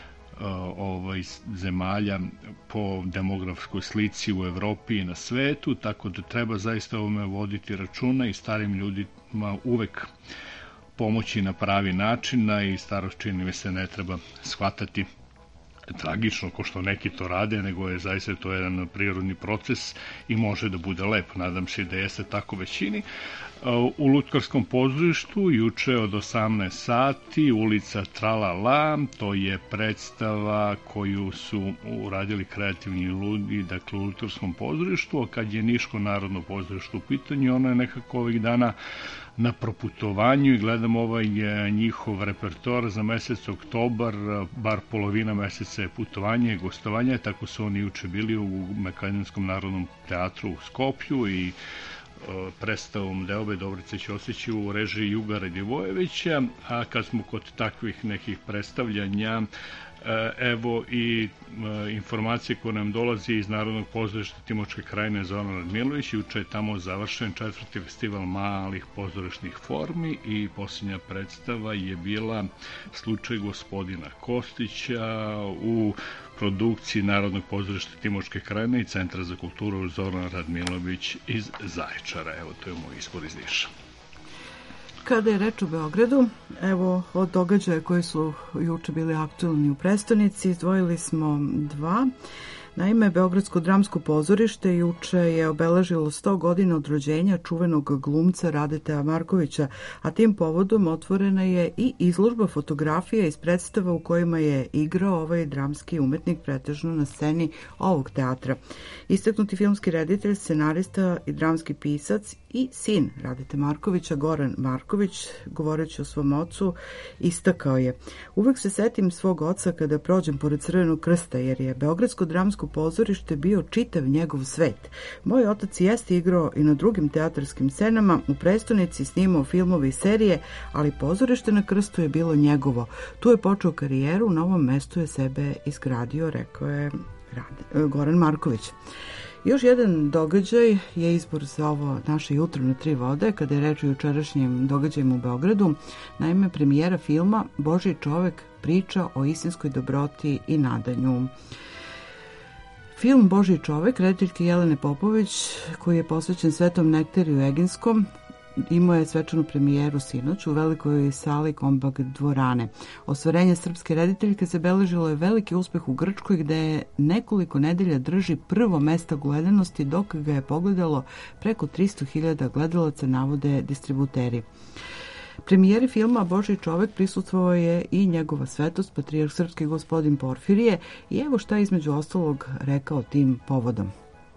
zemalja po demografskoj slici u Evropi i na svetu, tako da treba zaista ovome voditi računa i starim ljudima uvek pomoći na pravi način, i starost, čini mi se, ne treba shvatati tragično ko što neki to rade, nego je zaista to jedan prirodni proces i može da bude lep. Nadam se da jeste tako većini. U Lutkarskom pozorištu juče od 18 sati ulica Tralala, to je predstava koju su uradili kreativni ljudi, dakle u Lutkarskom pozorištu, a kad je Niško narodno pozorište u pitanju, ono je nekako ovih dana na proputovanju i gledam ovaj njihov repertoar za mesec oktobar, bar polovina meseca je putovanje i gostovanje, tako su oni juče bili u Makedonskom narodnom teatru u Skoplju i predstavom Deobe Dobrice Ćosić u režiji Jugara Divojevića, a kad smo kod takvih nekih predstavljanja, evo i informacije koje nam dolazi iz Narodnog pozorišta Timočke krajine Zoran Radmilović. Juče je tamo završen 4. festival malih pozorišnih formi i posljednja predstava je bila Slučaj gospodina Kostića u produkciji Narodnog pozorišta Timočke krajine i Centra za kulturu Zoran Radmilović iz Zaječara. Evo, to je moj izbor iz Niša. Kada je reč o Beogradu, evo od događaja koji su juče bili aktualni u prestonici, izdvojili smo dva. Naime, Beogradsko dramsko pozorište juče je obeležilo 100 godina od rođenja čuvenog glumca Radeta Markovića, a tim povodom otvorena je i izložba fotografija iz predstava u kojima je igrao ovaj dramski umetnik pretežno na sceni ovog teatra. Istaknuti filmski reditelj, scenarista i dramski pisac i sin Radeta Markovića, Goran Marković, govoreći o svom ocu, istakao je: uvek se setim svog oca kada prođem pored Crvenog krsta, jer je Beogradsko dramsko pozorište bio čitav njegov svet. Moj otac jeste igrao i na drugim teatarskim scenama, u prestonici snimao filmove i serije, ali pozorište na Krstu je bilo njegovo. Tu je počeo karijeru, na ovom mestu je sebe izgradio, rekao je Goran Marković. Još jedan događaj je izbor za ovo naše jutro na 3 vode, kada je reč o jučerašnjim događajima u Beogradu. Naime, premijera filma Božji čovek, priča o istinskoj dobroti i nadanju. Film Božji čovek, rediteljke Jelene Popović, koji je posvećen Svetom Nektariju Eginskom, imao je svečanu premijeru sinoć u velikoj sali Kombak dvorane. Ostvarenje srpske rediteljke zabeležilo je veliki uspeh u Grčkoj, gde je nekoliko nedelja drži prvo mesto gledanosti, dok ga je pogledalo preko 300.000 gledalaca, navode distributeri. Premijeri filma Božji čovek prisustvovao je i njegova svetost, patrijarh srpski gospodin Porfirije, i evo šta je između ostalog rekao tim povodom.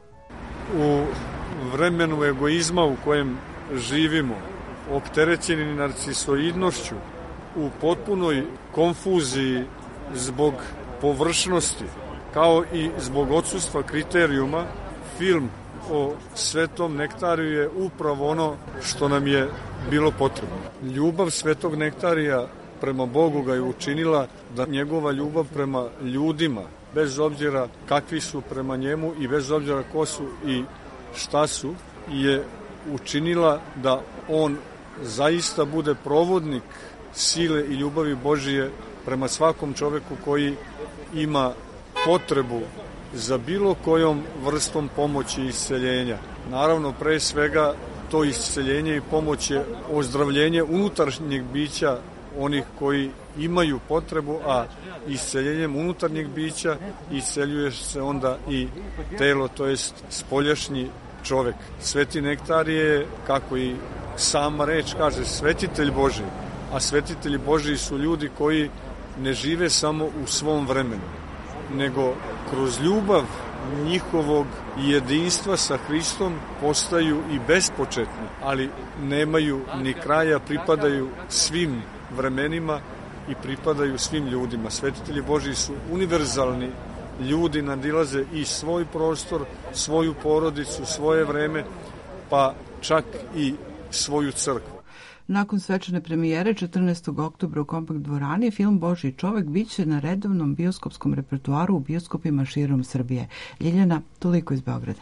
U vremenu egoizma u kojem živimo, opterećeni narcisoidnošću, u potpunoj konfuziji zbog površnosti kao i zbog odsustva kriterijuma, film o Svetom Nektariju je upravo ono što nam je bilo potrebno. Ljubav Svetog Nektarija prema Bogu ga je učinila da njegova ljubav prema ljudima, bez obzira kakvi su prema njemu i bez obzira ko su i šta su, je učinila da on zaista bude provodnik sile i ljubavi Božije prema svakom čoveku koji ima potrebu za bilo kojom vrstom pomoći i isceljenja. Naravno, pre svega, to isceljenje i pomoć je ozdravljenje unutrašnjeg bića onih koji imaju potrebu, a isceljenjem unutarnjeg bića isceljuje se onda i telo, to jest spoljašnji čovek. Sveti Nektarije je, kako i sama reč kaže, svetitelj Božiji, a svetitelji Božiji su ljudi koji ne žive samo u svom vremenu, nego kroz ljubav njihovog jedinstva sa Hristom postaju i bespočetni, ali nemaju ni kraja, pripadaju svim vremenima i pripadaju svim ljudima. Svetitelji Božiji su univerzalni ljudi, nadilaze i svoj prostor, svoju porodicu, svoje vreme, pa čak i svoju crkvu. Nakon svečane premijere 14. oktobra u Kompakt dvorani, film Božji čovek biće na redovnom bioskopskom repertoaru u bioskopima širom Srbije. Ljiljana, toliko iz Beograda.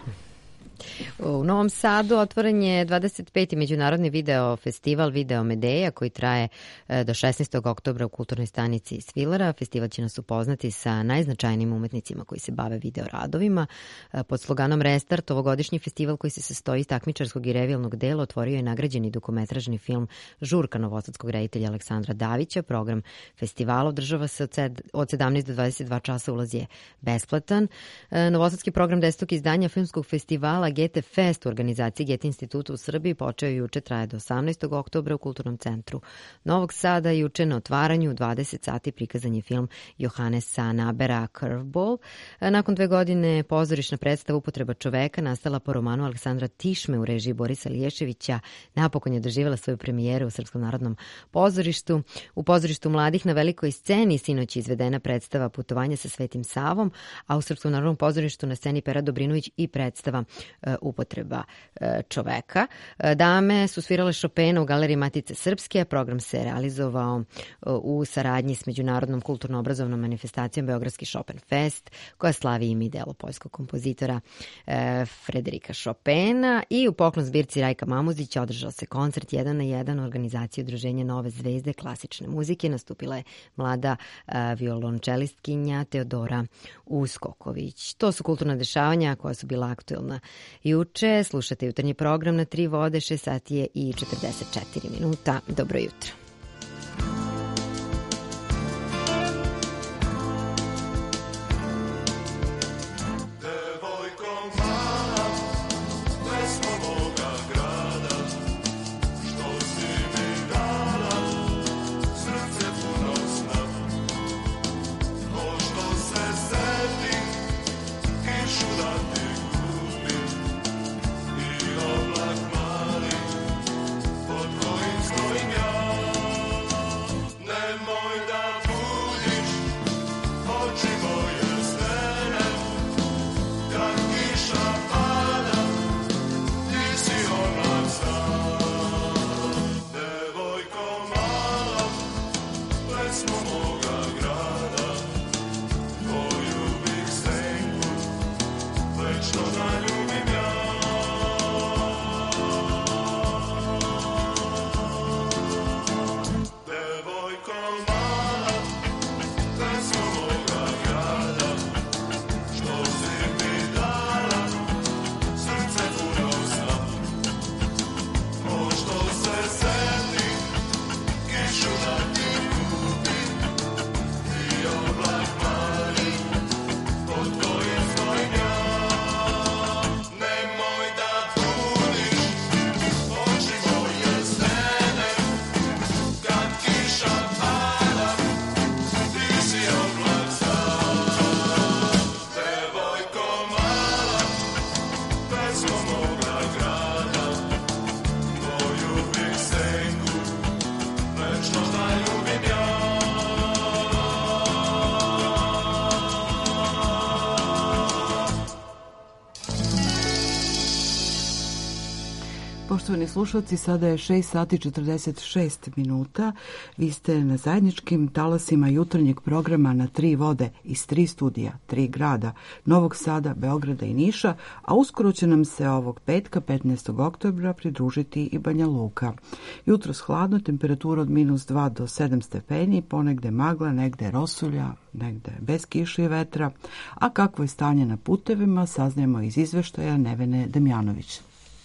U Novom Sadu otvoren je 25. međunarodni video festival Video Medeja koji traje do 16. oktobra u kulturnoj stanici Svilera. Festival će nas upoznati sa najznačajnijim umetnicima koji se bave video radovima. Pod sloganom Restart, ovogodišnji festival koji se sastoji iz takmičarskog i revilnog dela otvorio je nagrađeni dokumentražni film Žurka novosadskog reditelja Aleksandra Davića. Program festivala održava se od 17 do 22 časa, ulaz je besplatan. Novosadski program 10. izdanja filmskog festivala GT Fest u organizaciji GT instituta u Srbiji počeo juče, traje do 18. oktobra u Kulturnom centru Novog Sada. Juče na otvaranju u 20 sati prikazan je film Johannesa Nabera Curveball. Nakon 2 godine pozorišna predstava Upotreba čoveka, nastala po romanu Aleksandra Tišme u režiji Borisa Liješevića, napokon je doživjela svoju premijeru u Srpskom narodnom pozorištu. U pozorištu mladih na velikoj sceni sinoć je izvedena predstava Putovanje sa Svetim Savom, a u Srpskom narodnom pozorištu na sceni Pera Dobrinović i predstava Upotreba čoveka. Dame su svirale Chopina u Galeriji Matice Srpske. Program se realizovao u saradnji s Međunarodnom kulturno-obrazovnom manifestacijom Beogradski Chopin Fest, koja slavi ime i delo poljskog kompozitora Frederika Chopina. I u poklon zbirci Rajka Mamuzića održao se koncert 1 na 1 u organizaciji Udruženja Nove zvezde klasične muzike. Nastupila je mlada violončelistkinja Teodora Uskoković. To su kulturna dešavanja koja su bila aktuelna juče. Slušate jutarnji program na 3 vode, 6 sati je i 44 minuta. Dobro jutro. Pod kojim stojim ja Poštovani slušalci, sada je 6 sati 46 minuta. Vi ste na zajedničkim talasima jutarnjeg programa Na tri vode iz 3 studija, 3 grada, Novog Sada, Beograda i Niša, a uskoro će nam se ovog petka, 15. oktobra, pridružiti i Banja Luka. Jutros hladno, temperatura od -2 do 7 stepeni, ponegde magla, negde rosulja, negde bez kiše i vetra. A kakvo je stanje na putevima, saznajemo iz izveštaja Nevene Damjanović.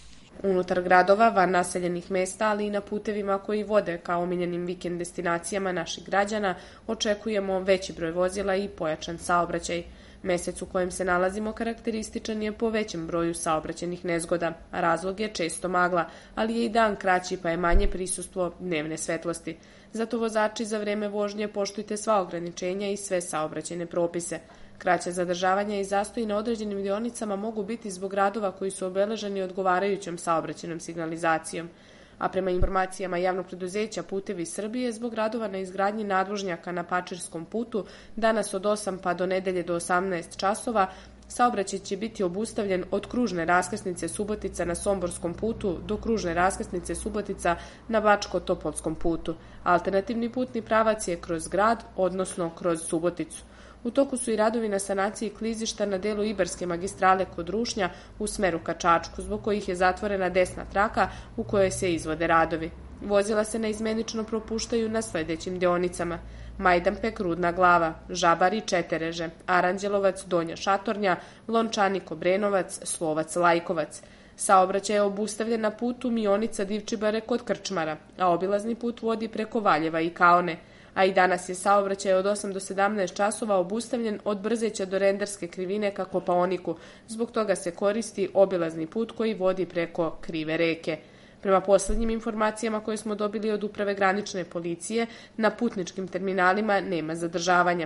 Unutar gradova, van naseljenih mesta, ali i na putevima koji vode ka omiljenim vikend destinacijama naših građana, očekujemo veći broj vozila i pojačan saobraćaj. Mesec u kojem se nalazimo karakterističan je po većem broju saobraćajnih nezgoda, a razlog je često magla, ali je i dan kraći pa je manje prisustvo dnevne svetlosti. Zato vozači za vreme vožnje poštujte sva ograničenja i sve saobraćajne propise. Kraća zadržavanja i zastoji na određenim dionicama mogu biti zbog radova koji su obeleženi odgovarajućom saobraćajnom signalizacijom. A prema informacijama javnog preduzeća Putevi Srbije, zbog radova na izgradnji nadvožnjaka na Pačirskom putu, danas od 8 pa do nedelje do 18 časova, saobraćaj će biti obustavljen od kružne raskrsnice Subotica na Somborskom putu do kružne raskrsnice Subotica na Bačko-Topolskom putu. Alternativni putni pravac je kroz grad, odnosno kroz Suboticu. U toku su i radovi na sanaciji klizišta na delu Ibarske magistrale kod Rušnja u smeru ka Čačku, zbog kojih je zatvorena desna traka u kojoj se izvode radovi. Vozila se neizmenično propuštaju na sledećim deonicama: Majdanpek, Rudna Glava, Žabari, Četereže, Aranđelovac, Donja Šatornja, Lončanik, Obrenovac, Slovac, Lajkovac. Saobraćaj je obustavljen na putu Mionica Divčibare kod Krčmara, a obilazni put vodi preko Valjeva i Kaone. A i danas je saobraćaj od 8 do 17 časova obustavljen od Brzeća do Renderske krivine ka Kopaoniku. Zbog toga se koristi obilazni put koji vodi preko Krive reke. Prema poslednjim informacijama koje smo dobili od Uprave granične policije, na putničkim terminalima nema zadržavanja.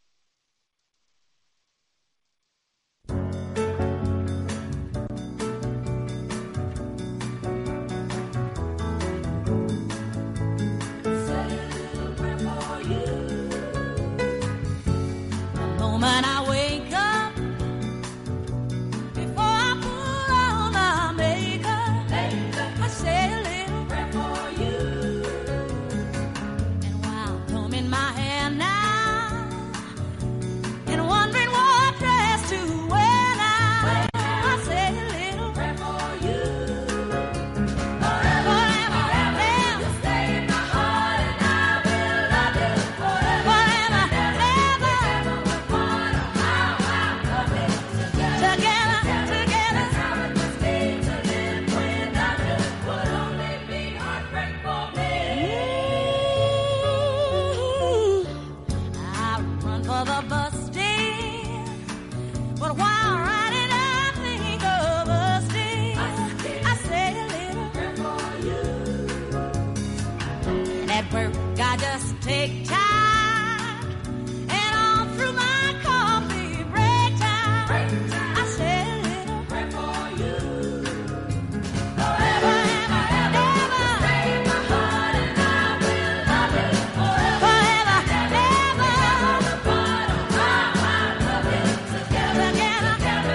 When I wake up, before I put on my makeup, I say a little prayer for you. And while combing my hair now, and wondering what dress to wear now, I say a little prayer for you. Forever, forever, you stay in my heart, and I will love you forever, ever, ever. I just take time, and all through my coffee break time, I say a little prayer for you. Forever, ever, ever, stay in my heart, and I will love you forever, ever, ever. I love you together, together, together.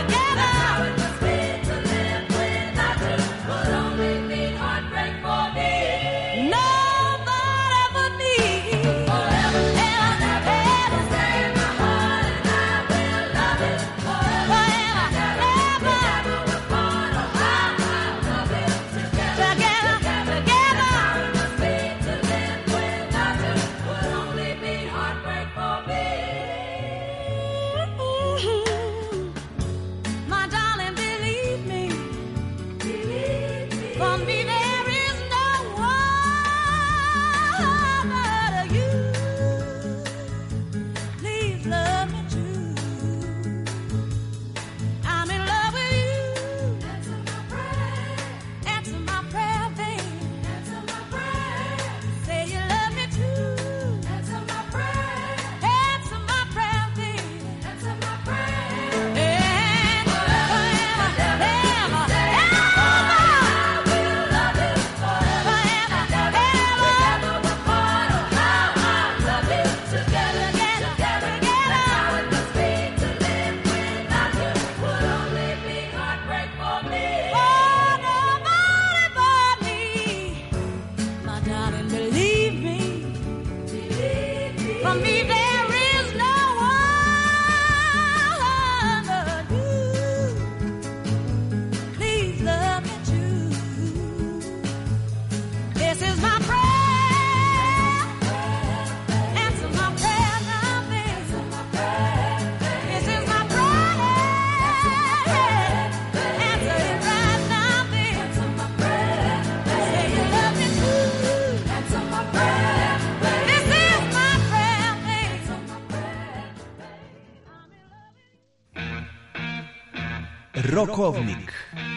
Rokovnik.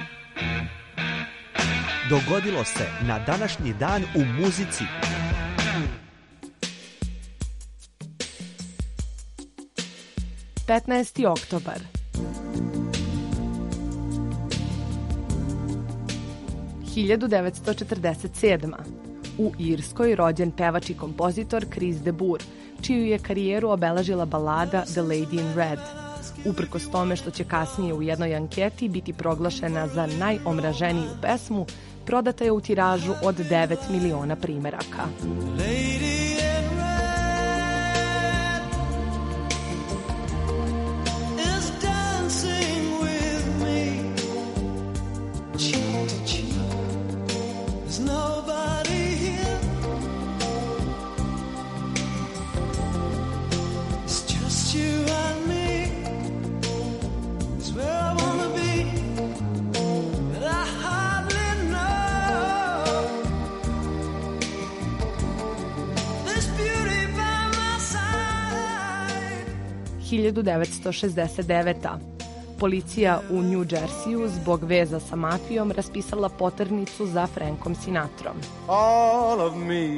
Dogodilo se na današnji dan u muzici. Petnaesti oktobar. 1947. U Irskoj rođen pevač i kompozitor Chris de Burgh, čiju je karijeru obeležila balada The Lady in Red. Uprkos tome što će kasnije u jednoj anketi biti proglašena za najomraženiju pesmu, prodata je u tiražu od 9 miliona primeraka. – 1969. Policija u New Jerseyu zbog veza sa mafijom raspisala poternicu za Frankom Sinatrom. All of me,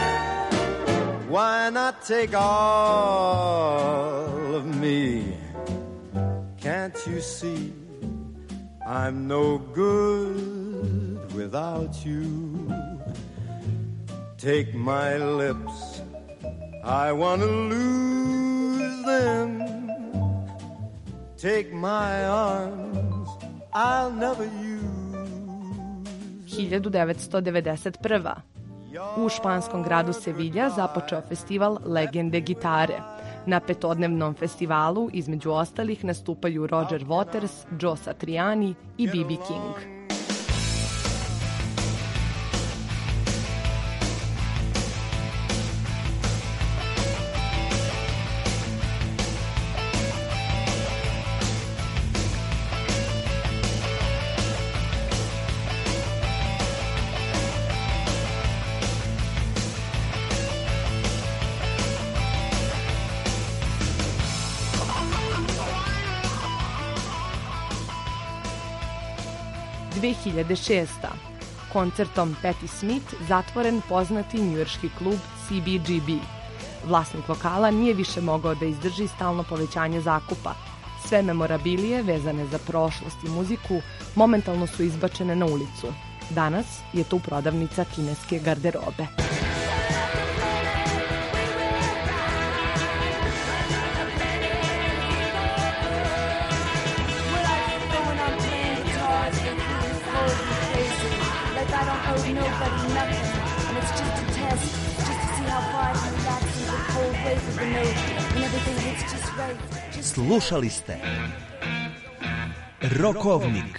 why not take all of me? Can't you see I'm no good without you? Take my lips, I want to lose them. Take my arms, I'll never use. 1991. U španskom gradu Sevilja započeo festival Legende gitare. Na petodnevnom festivalu, između ostalih, nastupaju Roger Waters, Joe Satriani i B.B. King. Koncertom Patti Smith zatvoren poznati njujorški klub CBGB. Vlasnik lokala nije više mogao da izdrži stalno povećanje zakupa. Sve memorabilije vezane za prošlost i muziku momentalno su izbačene na ulicu. Danas je tu prodavnica kineske garderobe. Nobody nothing, and it's just a test, just to see how far I can relax into the cold wave of the note, and everything hits just right. Slušali ste Rokovnik.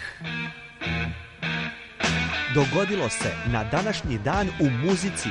Dogodilo se na današnji dan u muzici.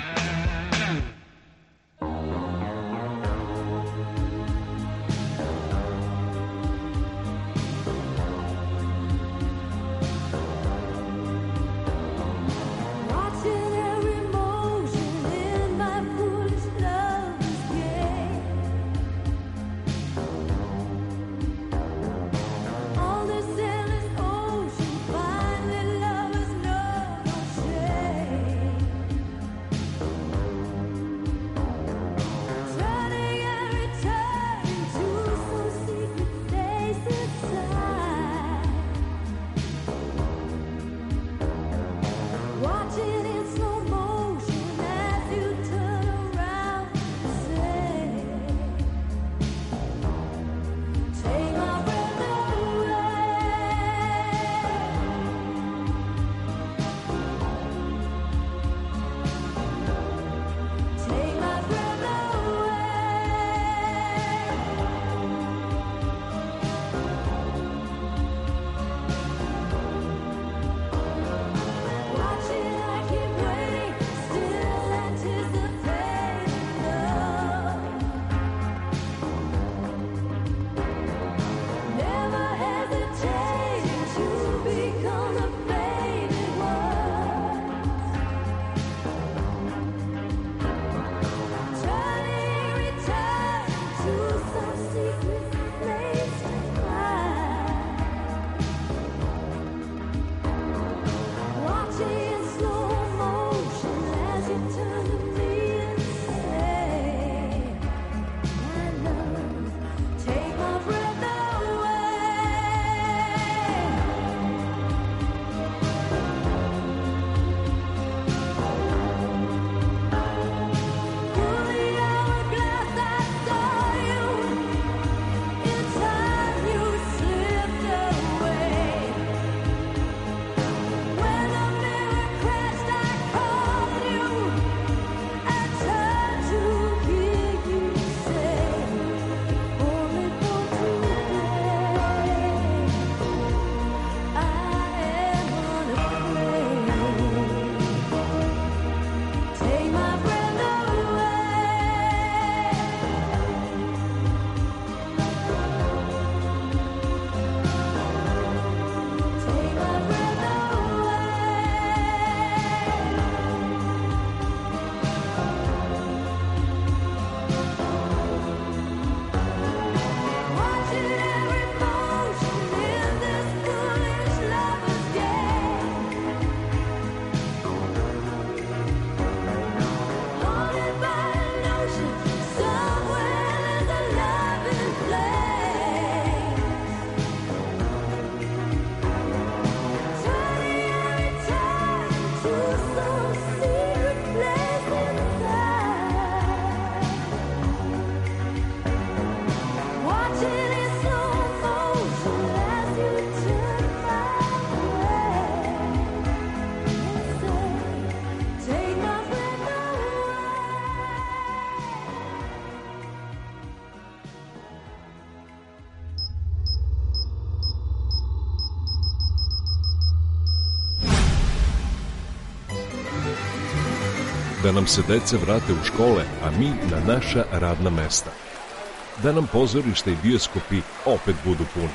Da nam se dece vrate u škole, a mi na naša radna mesta. Da nam pozorište i bioskopi opet budu puni.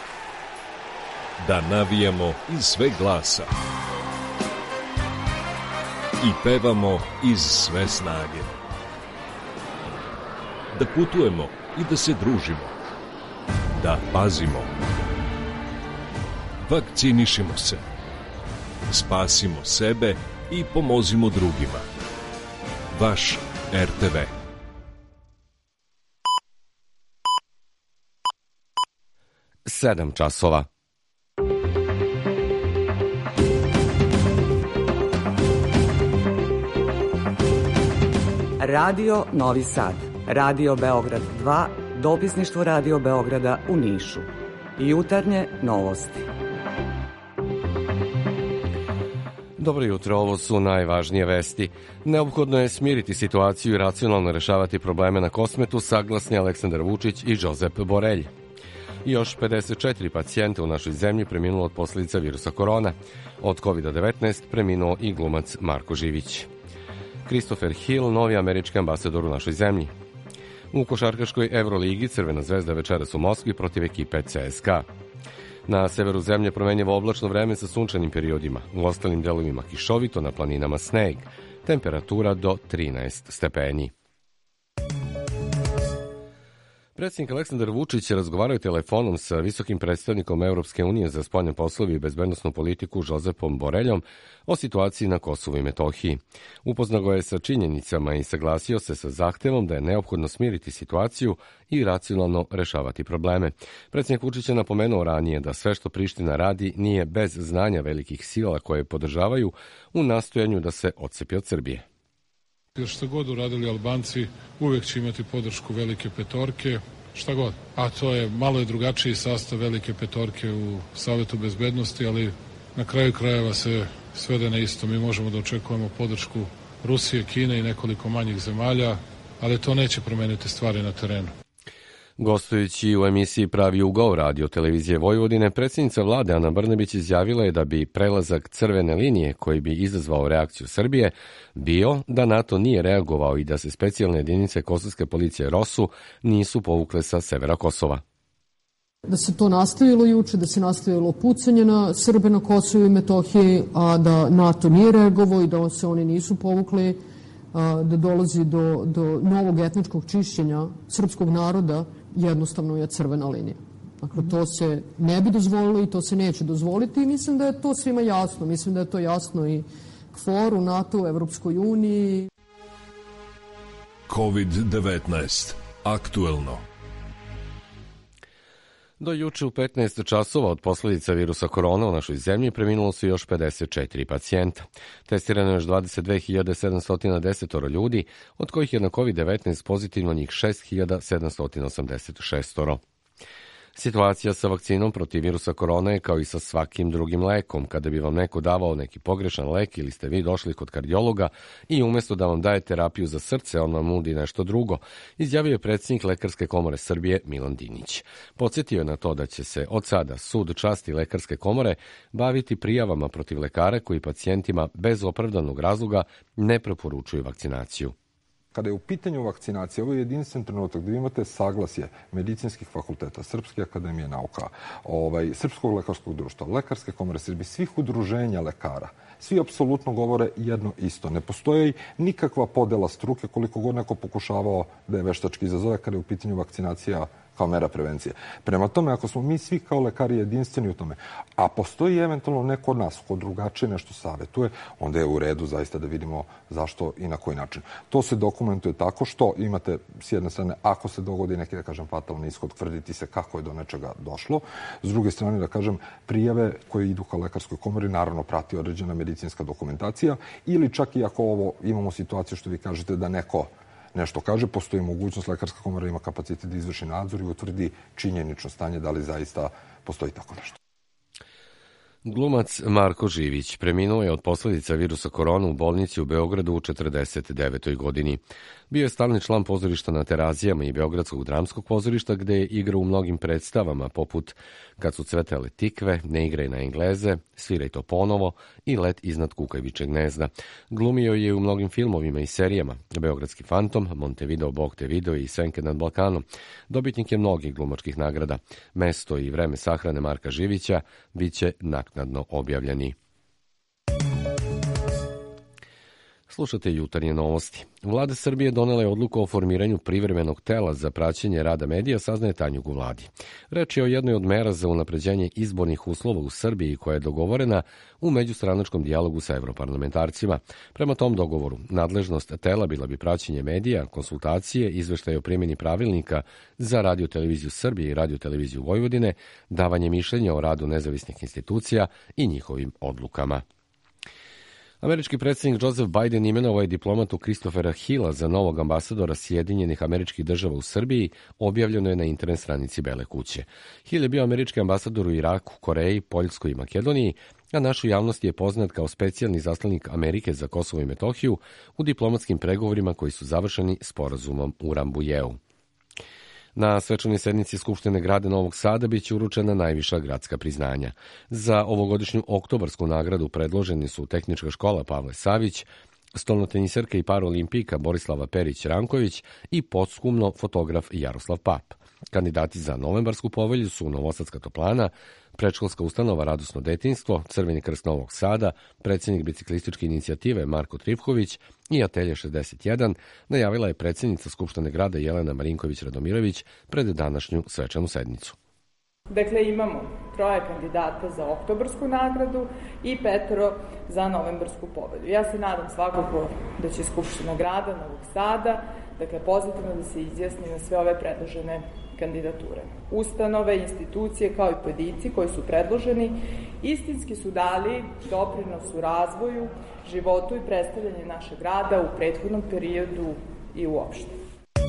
Da navijamo iz sve glasa. I pevamo iz sve snage. Da putujemo i da se družimo. Da pazimo. Vakcinišimo se. Spasimo sebe i pomozimo drugima. Vaš RTV. Sedam časova. Radio Novi Sad, Radio Beograd 2, dopisništvo Radio Beograda u Nišu. Jutarnje novosti. Dobro jutro, ovo su najvažnije vesti. Neophodno je smiriti situaciju i racionalno rešavati probleme na Kosmetu, saglasni Aleksandar Vučić i Josep Borelj. Još 54 pacijenta u našoj zemlji preminulo od posljedica virusa korona. Od COVID-19 preminuo i glumac Marko Živić. Christopher Hill, novi američki ambasador u našoj zemlji. U košarkaškoj Euroligi Crvena zvezda večeras u Moskvi protiv ekipe CSKA. Na severu zemlje promenjivo oblačno vreme sa sunčanim periodima. U ostalim delovima kišovito, na planinama sneg. Temperatura do 13 stepeni. Predsjednik Aleksandar Vučić razgovarao je telefonom sa visokim predstavnikom Europske unije za spoljne poslove i bezbednosnu politiku Josepom Boreljom o situaciji na Kosovu i Metohiji. Upoznao ga je sa činjenicama i saglasio se sa zahtevom da je neophodno smiriti situaciju i racionalno rešavati probleme. Predsjednik Vučić je napomenuo ranije da sve što Priština radi nije bez znanja velikih sila koje podržavaju u nastojanju da se otcepi od Srbije. Jer šta god uradili Albanci, uvek će imati podršku Velike petorke, šta god. A to je, malo je drugačiji sastav Velike petorke u Savetu bezbednosti, ali na kraju krajeva se svede na isto. Mi možemo da očekujemo podršku Rusije, Kine i nekoliko manjih zemalja, ali to neće promeniti stvari na terenu. Gostujući u emisiji Pravi ugao Radio televizije Vojvodine, predsjednica vlade Ana Brnabić izjavila je da bi prelazak crvene linije koji bi izazvao reakciju Srbije bio da NATO nije reagovao i da se specijalne jedinice kosovske policije ROSU nisu povukle sa severa Kosova. Da se to nastavilo juče, da se nastavilo pucanje na Srbe na Kosovu i Metohiji, a da NATO nije reagovao i da se oni nisu povukli, da dolazi do novog etničkog čišćenja srpskog naroda, jednostavno je crvena linija. Dakle, to se ne bi dozvolilo i to se neće dozvoliti i mislim da je to svima jasno. Mislim da je to jasno i KFOR-u, NATO, Evropskoj uniji. COVID-19. Aktuelno. Do juče u 15 časova od posljedica virusa korona u našoj zemlji preminulo su još 54 pacijenta. Testirano je još 22.710 ljudi, od kojih je na COVID-19 pozitivno njih 6.786. Situacija sa vakcinom protiv virusa korona je kao i sa svakim drugim lekom. Kada bi vam neko davao neki pogrešan lek ili ste vi došli kod kardiologa i umjesto da vam daje terapiju za srce, on vam nudi nešto drugo, izjavio je predsjednik Lekarske komore Srbije Milan Dinić. Podsjetio je na to da će se od sada Sud časti Lekarske komore baviti prijavama protiv lekara koji pacijentima bez opravdanog razloga ne preporučuju vakcinaciju. Kada je u pitanju vakcinacije, ovo je jedinstven trenutak da vi imate saglasje medicinskih fakulteta, Srpske akademije nauka, Srpskog lekarskog društva, Lekarske komore Srbije, svih udruženja lekara. Svi apsolutno govore jedno isto. Ne postoji nikakva podela struke koliko god neko pokušavao da je veštački izazove kada je u pitanju vakcinacija kao mera prevencije. Prema tome, ako smo mi svi kao lekari jedinstveni u tome, a postoji eventualno neko od nas ko drugačije nešto savjetuje, onda je u redu zaista da vidimo zašto i na koji način. To se dokumentuje tako što imate s jedne strane, ako se dogodi neki, da kažem, fatalni ishod, tvrditi se kako je do nečega došlo. S druge strane, da kažem, prijave koje idu ka Lekarskoj komori, naravno prati određena medicinska dokumentacija ili čak i ako ovo imamo situaciju što vi kažete da neko nešto kaže, postoji mogućnost, Lekarska komora ima kapacitet da izvrši nadzor i utvrdi činjenično stanje da li zaista postoji tako nešto. Glumac Marko Živić preminuo je od posljedica virusa korona u bolnici u Beogradu u 49. godini. Bio je stalni član pozorišta na Terazijama i Beogradskog dramskog pozorišta, gde je igrao u mnogim predstavama, poput Kad su cvetale tikve, Ne igraj na Engleze, Sviraj to ponovo i Let iznad kukavičeg gnezda. Glumio je u mnogim filmovima i serijama: Beogradski fantom, Montevideo, Bog te video i Senke nad Balkanom. Dobitnik je mnogih glumačkih nagrada. Mesto i vreme sahrane Marka Živića biće naknadno objavljeni. Slušate jutarnje novosti. Vlada Srbije donela je odluku o formiranju privremenog tela za praćenje rada medija, saznaje Tanjug u vladi. Reč je o jednoj od mera za unapređenje izbornih uslova u Srbiji koja je dogovorena u međustranačkom dijalogu sa evroparlamentarcima. Prema tom dogovoru, nadležnost tela bila bi praćenje medija, konsultacije, izveštaje o primjeni pravilnika za Radio-televiziju Srbije i Radio-televiziju Vojvodine, davanje mišljenja o radu nezavisnih institucija i njihovim odlukama. Američki predsjednik Joseph Biden imenovao je diplomatu Christophera Hilla za novog ambasadora Sjedinjenih Američkih Država u Srbiji, objavljeno je na internet stranici Bele kuće. Hill je bio američki ambasador u Iraku, Koreji, Poljskoj i Makedoniji, a našoj javnosti je poznat kao specijalni zaslanik Amerike za Kosovo i Metohiju u diplomatskim pregovorima koji su završeni sporazumom u Rambujeu. Na svečanoj sednici Skupštine grada Novog Sada biće uručena najviša gradska priznanja. Za ovogodišnju oktobarsku nagradu predloženi su Tehnička škola Pavle Savić, stolnoteniserka i paraolimpijka Borislava Perić-Ranković i posthumno fotograf Jaroslav Pap. Kandidati za novembarsku povelju su Novosadska toplana, predškolska ustanova Radosno detinjstvo, Crveni krst Novog Sada, predsjednik biciklističke inicijative Marko Trifković i Atelje 61, najavila je predsjednica Skupštine grada Jelena Marinković-Radomirović pred današnju svečanu sednicu. Dakle, imamo 3 kandidata za oktobarsku nagradu i 5 za novembarsku povelju. Ja se nadam svakako da će Skupština grada Novog Sada, dakle, pozitivno da se izjasni na sve ove predložene kandidature. Ustanove, institucije kao i pojedinci koji su predloženi istinski su dali doprinos u razvoju, životu i predstavljanju našeg grada u prethodnom periodu i uopšte.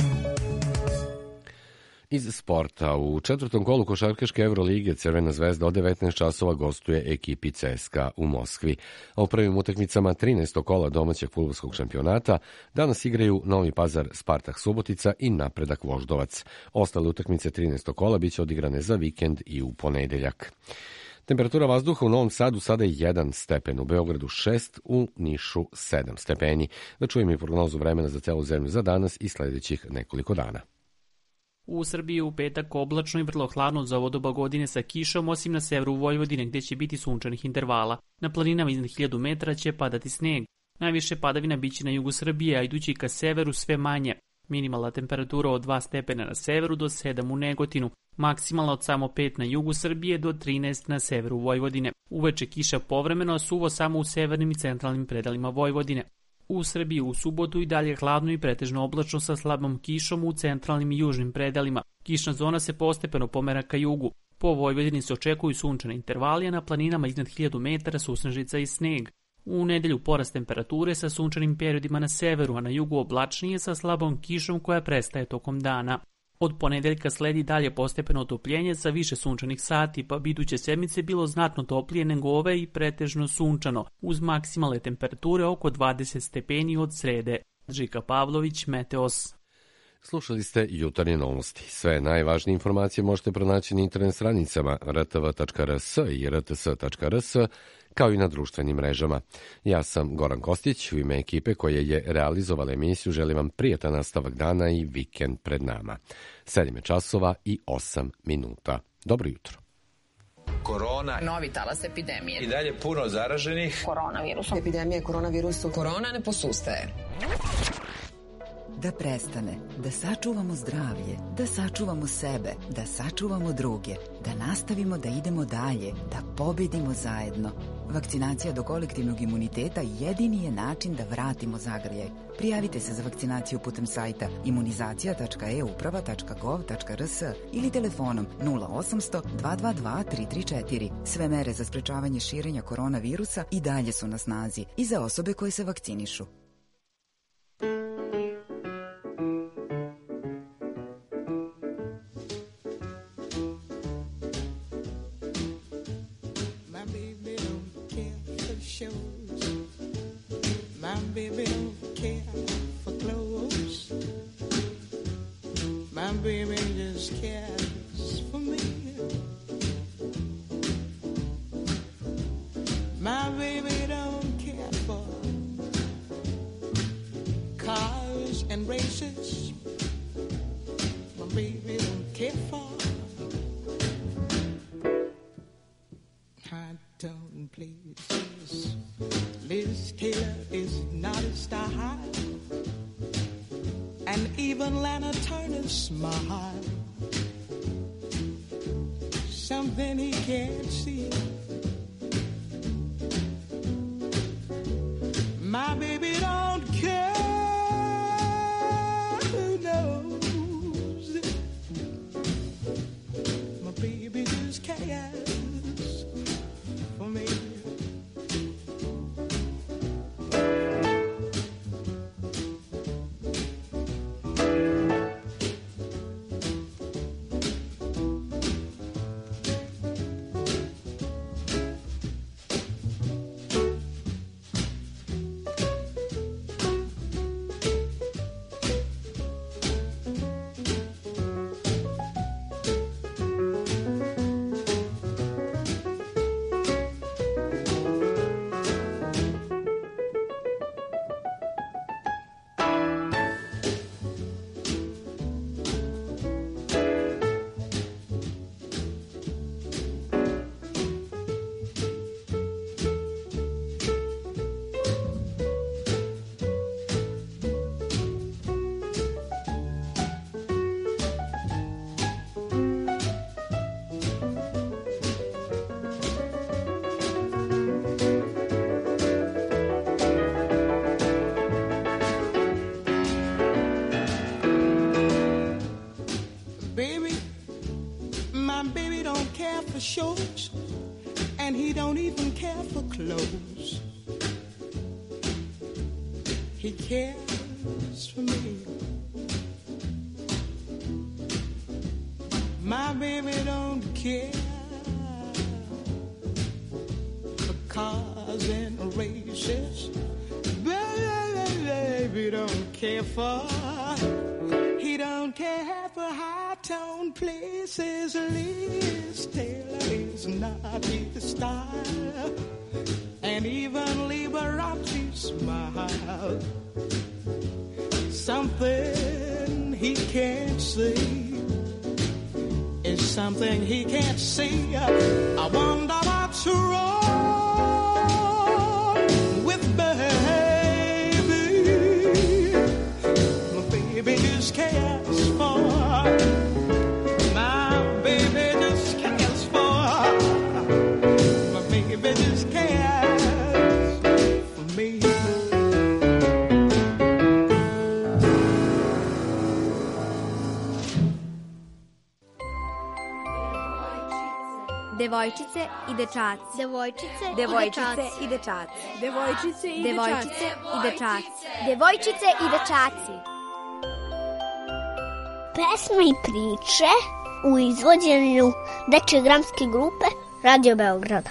Iz sporta, u 4. kolu košarkaške Evrolige Crvena zvezda od 19 časova gostuje ekipi CSKA u Moskvi, a u prvim utakmicama 13. kola domaćeg fudbalskog šampionata danas igraju Novi Pazar Spartak Subotica i Napredak Voždovac. Ostale utakmice 13. kola biće odigrane za vikend i u ponedeljak. Temperatura vazduha u Novom Sadu sada je 1 stepen, u Beogradu 6, u Nišu 7 stepeni. Da čujemo i prognozu vremena za celu zemlju za danas i sledećih nekoliko dana. U Srbiji u petak oblačno i vrlo hladno za ovo doba godine sa kišom, osim na severu Vojvodine gde će biti sunčanih intervala. Na planinama iznad 1000 metara će padati sneg. Najviše padavina biće na jugu Srbije, a idući ka severu sve manje. Minimalna temperatura od 2 stepena na severu do 7 u Negotinu. Maksimalna od samo 5 na jugu Srbije do 13 na severu Vojvodine. Uveče kiša povremeno, a suvo samo u severnim i centralnim predelima Vojvodine. U Srbiji u subotu i dalje hladno i pretežno oblačno sa slabom kišom u centralnim i južnim predelima. Kišna zona se postepeno pomera ka jugu. Po Vojvodini se očekuju sunčane intervali, a na planinama iznad 1000 metara susnežica i sneg. U nedelju porast temperature sa sunčanim periodima na severu, a na jugu oblačnije sa slabom kišom koja prestaje tokom dana. Od ponedeljka sledi dalje postepeno otopljenje sa više sunčanih sati, pa bi iduće sedmice bilo znatno toplije nego ove i pretežno sunčano, uz maksimalne temperature oko 20 stepeni od srede. Žika Pavlović, Meteos. Slušali ste jutarnje novosti. Sve najvažnije informacije možete pronaći na internet stranicama rtv.rs i rts.rs, kao i na društvenim mrežama. Ja sam Goran Kostić, u ime ekipe koja je realizovala emisiju želim vam prijatan nastavak dana i vikend pred nama. 7 časova i 8 minuta. Dobro jutro. Korona. Novi talas epidemije. I dalje puno zaraženih. Koronavirusom. Epidemija koronavirusom. Korona ne posustaje. Da prestane, da sačuvamo zdravlje, da sačuvamo sebe, da sačuvamo druge, da nastavimo da idemo dalje, da pobedimo zajedno. Vakcinacija do kolektivnog imuniteta jedini je način da vratimo zagrljaj. Prijavite se za vakcinaciju putem sajta imunizacija.euprava.gov.rs ili telefonom 0800 222 334. Sve mere za sprečavanje širenja koronavirusa i dalje su na snazi i za osobe koje se vakcinišu. My baby don't care for clothes. My baby don't care for cars and races. My baby don't care for high-tone places. Liz Taylor is not a style, and even Lana Turner's smile, something he can't see. My baby don't care who knows. My baby just cares for me. Shows, and he don't even care for clothes. He cares for me. My baby don't care for cars and races. Baby don't care for. He don't care for high-tone places. Liz Taylor is not his style, and even Liberace smile. Something he can't see is something he can't see. I wonder what's wrong with baby. My baby just cares for. My baby just cares for. My baby just cares for me. Devojčice i dečaci. Devojčice i dečaci. Devojčice i dečaci. Devojčice i dečaci. Pesme i priče u izvođenju dečje dramske grupe Radio Beograda.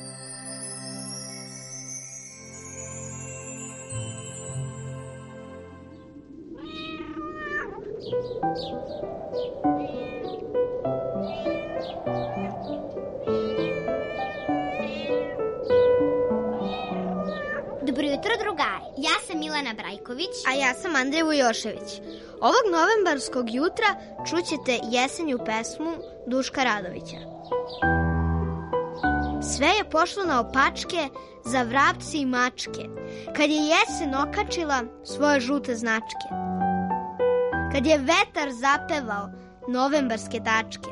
Dobro jutro, drugari. Ja sam Milana Brajković. A ja sam Andrej Vujošević. Ovog novembarskog jutra čućete jesenju pesmu Duška Radovića. Sve je pošlo na opačke za vrapci i mačke, kad je jesen okačila svoje žute značke. Kad je vetar zapevao novembarske tačke.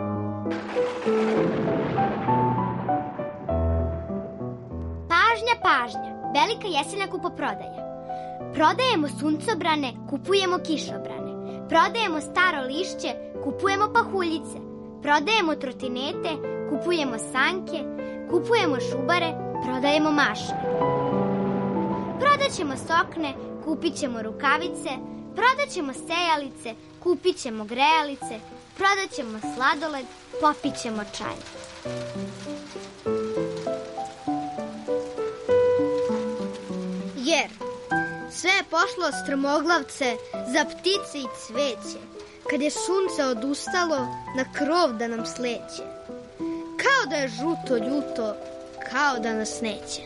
Pažnja, pažnja, velika jesena kupoprodaja. Prodajemo suncobrane, kupujemo kišobrane. Prodajemo staro lišće, kupujemo pahuljice. Prodajemo trotinete, kupujemo sanke. Kupujemo šubare, prodajemo mašne. Prodaćemo sokne, kupit ćemo rukavice. Prodaćemo sejalice, kupit ćemo grejalice. Prodaćemo sladoled, popit ćemo čaj. Jer sve je pošlo strmoglavce za ptice i cveće, kad je sunce odustalo na krov da nam sleće. Kao da je žuto ljuto, kao da nas neće.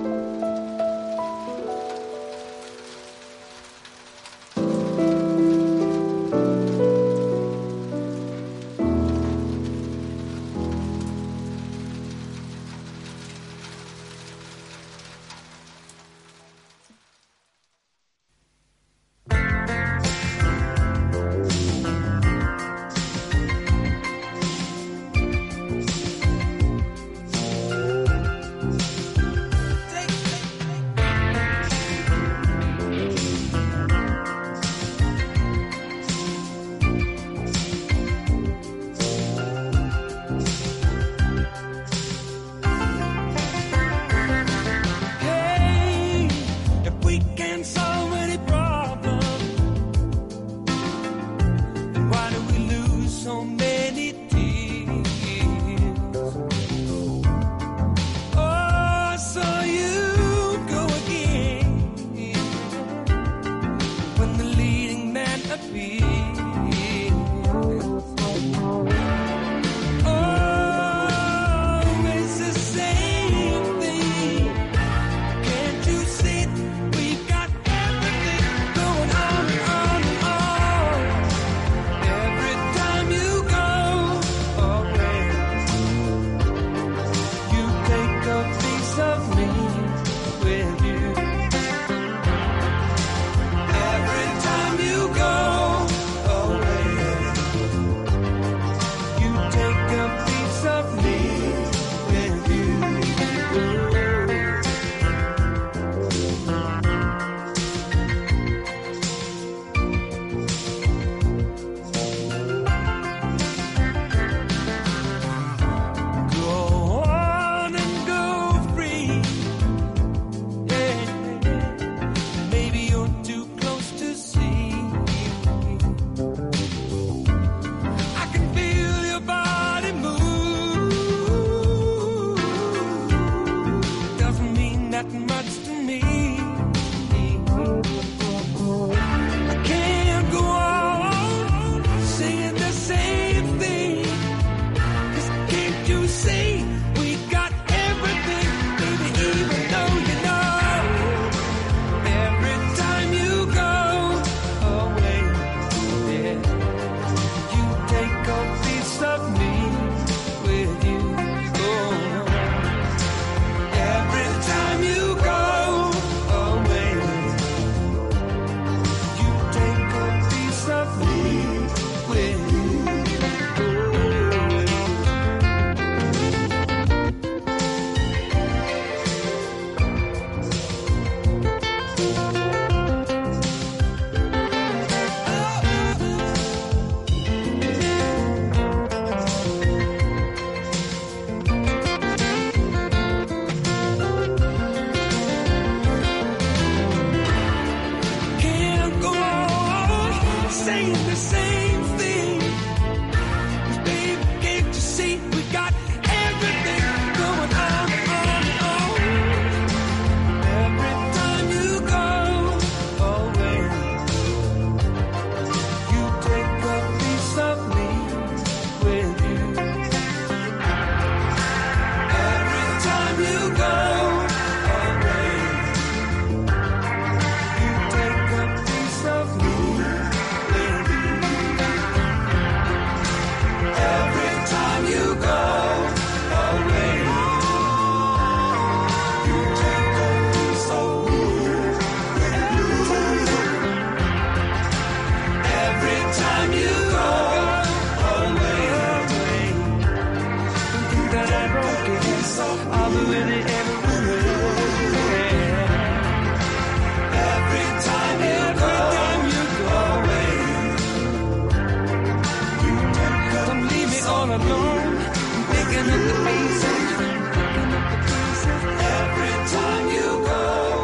Every time you go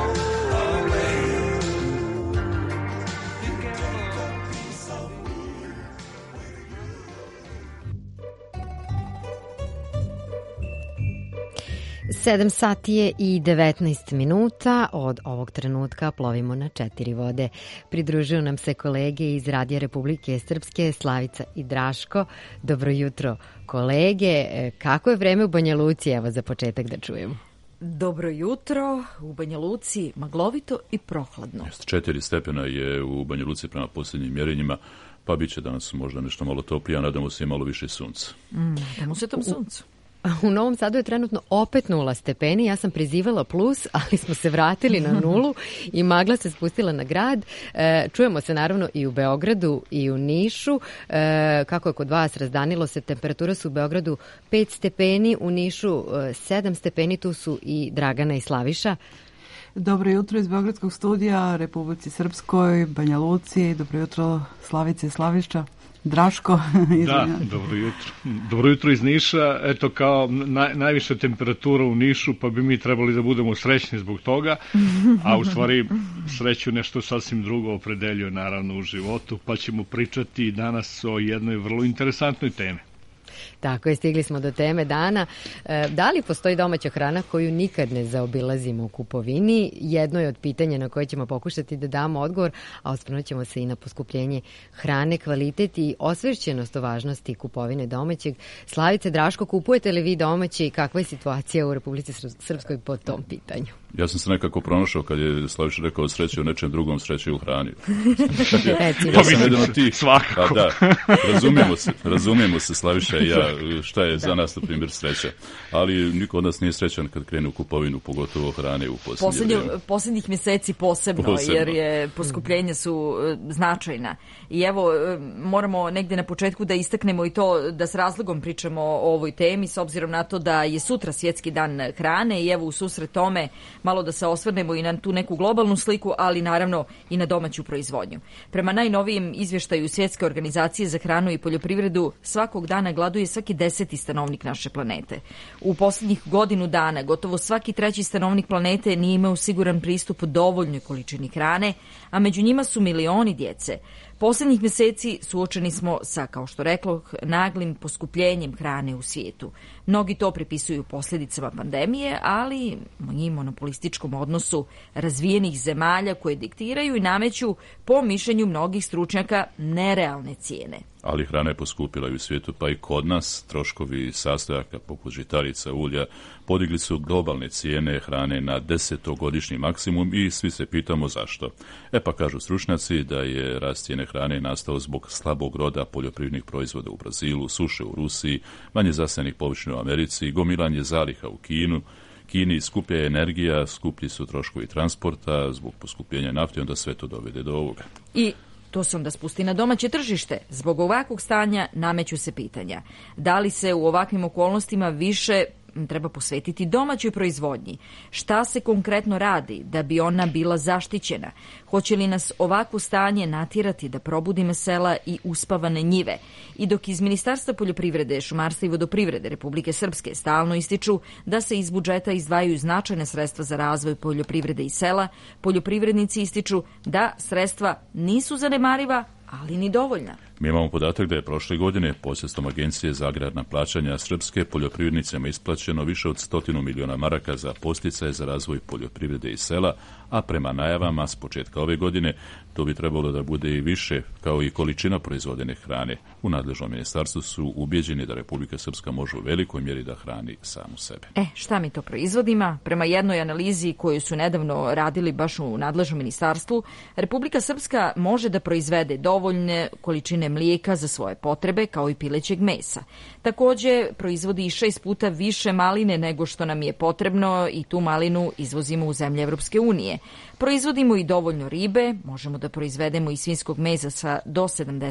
away, you get a piece of me. 7 sati je i 19 minuta. Od ovog trenutka plovimo na 4 vode. Pridružuju nam se kolege iz Radija Republike Srpske, Slavica i Draško. Dobro jutro, kolege. Kako je vreme u Banja Luci? Evo za početak da čujemo. Dobro jutro, u Banja Luci maglovito i prohladno. 4 stepena je u Banja Luci prema posljednjim mjerenjima, pa bit će danas možda nešto malo toplije, a nadamo se i malo više sunca. Nadamo se tom suncu. U Novom Sadu je trenutno opet 0 stepeni, ja sam prizivala plus, ali smo se vratili na 0 i magla se spustila na grad. Čujemo se naravno i u Beogradu i u Nišu. Kako je kod vas, razdanilo se, temperatura su u Beogradu 5 stepeni, u Nišu 7 stepeni, tu su i Dragana i Slaviša. Dobro jutro iz Beogradskog studija, Republici Srpskoj, Banja Luci, dobro jutro Slavice i Slaviša. Draško. Da, dobro jutro iz Niša. Eto, kao najviša temperatura u Nišu, pa bi mi trebali da budemo srećni zbog toga, a u stvari sreću nešto sasvim drugo opredeljuje naravno u životu, pa ćemo pričati danas o jednoj vrlo interesantnoj temi. Tako je, stigli smo do teme dana. Da li postoji domaća hrana koju nikad ne zaobilazimo u kupovini? Jedno je od pitanja na koje ćemo pokušati da damo odgovor, a osvrnut ćemo se i na poskupljenje hrane, kvalitet i osvešćenost o važnosti kupovine domaćeg. Slavice, Draško, kupujete li vi domaće i kakva je situacija u Republici Srpskoj po tom pitanju? Ja sam se nekako pronašao kad je Slaviša rekao sreće u nečem drugom, sreće u hrani. Ja sam jedan od tih. Svakako. Da, razumijemo se Slaviša i ja šta je za nas, na primjer, sreća. Ali niko od nas nije srećan kad krene u kupovinu, pogotovo hrane u posljednjih mjeseci posebno, jer je poskupljenja su značajna. I evo, moramo negdje na početku da istaknemo i to da s razlogom pričamo o ovoj temi, s obzirom na to da je sutra Svjetski dan hrane i evo u susret tome malo da se osvrnemo i na tu neku globalnu sliku, ali naravno i na domaću proizvodnju. Prema najnovijem izvještaju Svjetske organizacije za hranu i poljoprivredu, svakog dana gladuje svaki 10. stanovnik naše planete. U posljednjih godinu dana gotovo svaki 3. stanovnik planete nije imao siguran pristup dovoljnoj količini hrane, a među njima su milioni djece. Posljednjih mjeseci suočeni smo sa, kao što rekloh, naglim poskupljenjem hrane u svijetu. Mnogi to pripisuju posljedicama pandemije, ali i monopolističkom odnosu razvijenih zemalja koje diktiraju i nameću, po mišljenju mnogih stručnjaka, nerealne cijene. Ali hrana je poskupila i u svijetu, pa i kod nas. Troškovi sastojaka poput žitarica, ulja podigli su globalne cijene hrane na 10-godišnji maksimum i svi se pitamo zašto. Pa kažu stručnjaci da je rast cijene hrane nastao zbog slabog roda poljoprivrednih proizvoda u Brazilu, suše u Rusiji, manje zasejanih površina u Americi, gomilanje zaliha u Kini, skuplja je energija, skuplji su troškovi transporta zbog poskupljenja nafte, onda sve to dovede do ovoga. I to se onda spusti na domaće tržište. Zbog ovakvog stanja nameću se pitanja. Da li se u ovakvim okolnostima više treba posvetiti domaćoj proizvodnji? Šta se konkretno radi da bi ona bila zaštićena? Hoće li nas ovakvo stanje natjerati da probudimo sela i uspavane njive? I dok iz Ministarstva poljoprivrede, šumarstva i vodoprivrede Republike Srpske stalno ističu da se iz budžeta izdvajaju značajne sredstva za razvoj poljoprivrede i sela, poljoprivrednici ističu da sredstva nisu zanemariva, ali ni dovoljna. Mi imamo podatak da je prošle godine posredstvom Agencije za agrarna plaćanja Srpske poljoprivrednicima isplaćeno više od 100 miliona maraka za podsticaje za razvoj poljoprivrede i sela, a prema najavama s početka ove godine to bi trebalo da bude i više, kao i količina proizvodene hrane. U nadležnom ministarstvu su ubjeđeni da Republika Srpska može u velikoj mjeri da hrani samu sebe. Šta mi to proizvodimo? Prema jednoj analizi koju su nedavno radili baš u nadležnom ministarstvu, Republika Srpska može da proizvede dovoljne količine mlijeka za svoje potrebe, kao i pilećeg mesa. Također proizvodi i 6 puta više maline nego što nam je potrebno i tu malinu izvozimo u zemlje Evropske unije. Proizvodimo i dovoljno ribe, možemo da proizvedemo i svinjskog mesa sa do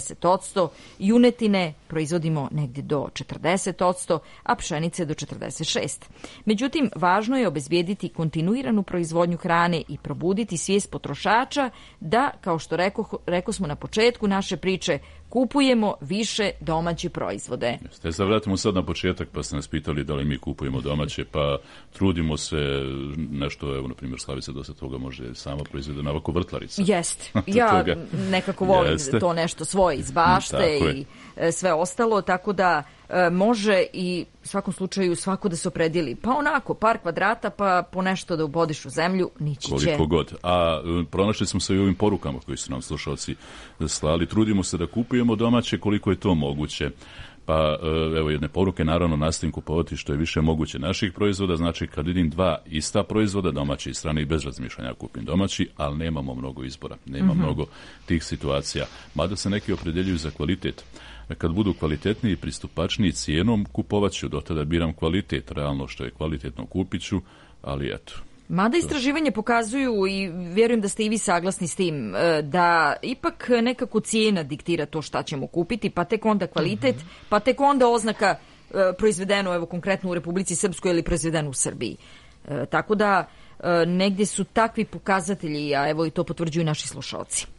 70%, junetine proizvodimo negdje do 40%, a pšenice do 46%. Međutim, važno je obezbijediti kontinuiranu proizvodnju hrane i probuditi svijest potrošača da, kao što rekao smo na početku naše priče, kupujemo više domaće proizvode. Vratimo sad na početak, pa ste nas pitali da li mi kupujemo domaće, pa trudimo se nešto, evo, na primjer, Slavica dosta toga može sama proizvede na ovako vrtlarica. Jest. Ja nekako volim to nešto svoje iz bašte i sve ostalo, tako da može i u svakom slučaju svako da se opredijeli. Pa onako, par kvadrata, pa po nešto da ubodiš u zemlju, nići će. Koliko god. A pronašli smo se i ovim porukama koji su nam slušalci slali. Trudimo se da kupujemo domaće koliko je to moguće. Pa evo jedne poruke, naravno nastavim kupovati što je više moguće naših proizvoda, znači kad vidim dva ista proizvoda, domaći i strani, bez razmišljanja kupim domaći, ali nemamo mnogo izbora, nema mnogo tih situacija, mada se neki opredjeljuju za kvalitet. Kad budu kvalitetniji i pristupačniji cijenom, kupovat ću, do tada biram kvalitet, realno što je kvalitetno kupit ću, ali eto. Mada istraživanje pokazuju, i vjerujem da ste i vi saglasni s tim, da ipak nekako cijena diktira to šta ćemo kupiti, pa tek onda kvalitet, pa tek onda oznaka proizvedeno, evo konkretno u Republici Srpskoj ili proizvedeno u Srbiji. Tako da negdje su takvi pokazatelji, a evo i to potvrđuju naši slušalci.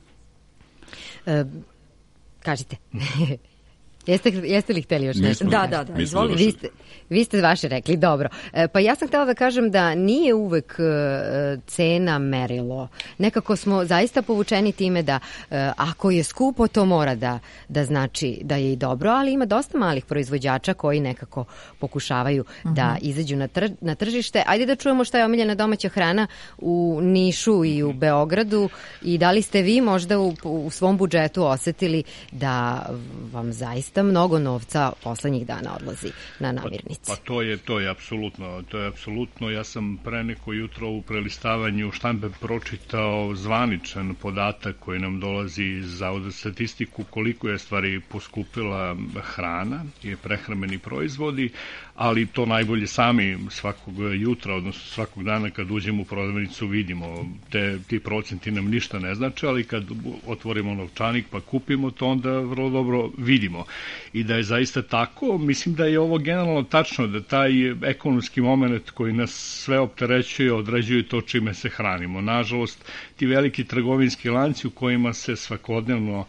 Kažite. Jeste li htjeli još nešto? Da, izvolite. Vi ste vaše rekli, dobro. Pa ja sam htjela da kažem da nije uvek cena merilo. Nekako smo zaista povučeni time da ako je skupo, to mora da znači da je i dobro, ali ima dosta malih proizvođača koji nekako pokušavaju da izađu na tržište. Ajde da čujemo šta je omiljena domaća hrana u Nišu i u Beogradu i da li ste vi možda u svom budžetu osjetili da vam zaista mnogo novca poslednjih dana odlazi na namirnice. Pa to je apsolutno. Ja sam pre neko jutro u prelistavanju štampe pročitao zvaničan podatak koji nam dolazi iz Zavoda za statistiku, koliko je stvari poskupila hrana i prehrambeni proizvodi, ali to najbolje sami svakog jutra, odnosno svakog dana kad uđemo u prodavnicu vidimo. Ti procenti nam ništa ne znače, ali kad otvorimo novčanik pa kupimo to, onda vrlo dobro vidimo. I da je zaista tako, mislim da je ovo generalno tačno, da taj ekonomski moment koji nas sve opterećuje, određuje to čime se hranimo. Nažalost, ti veliki trgovinski lanci u kojima se svakodnevno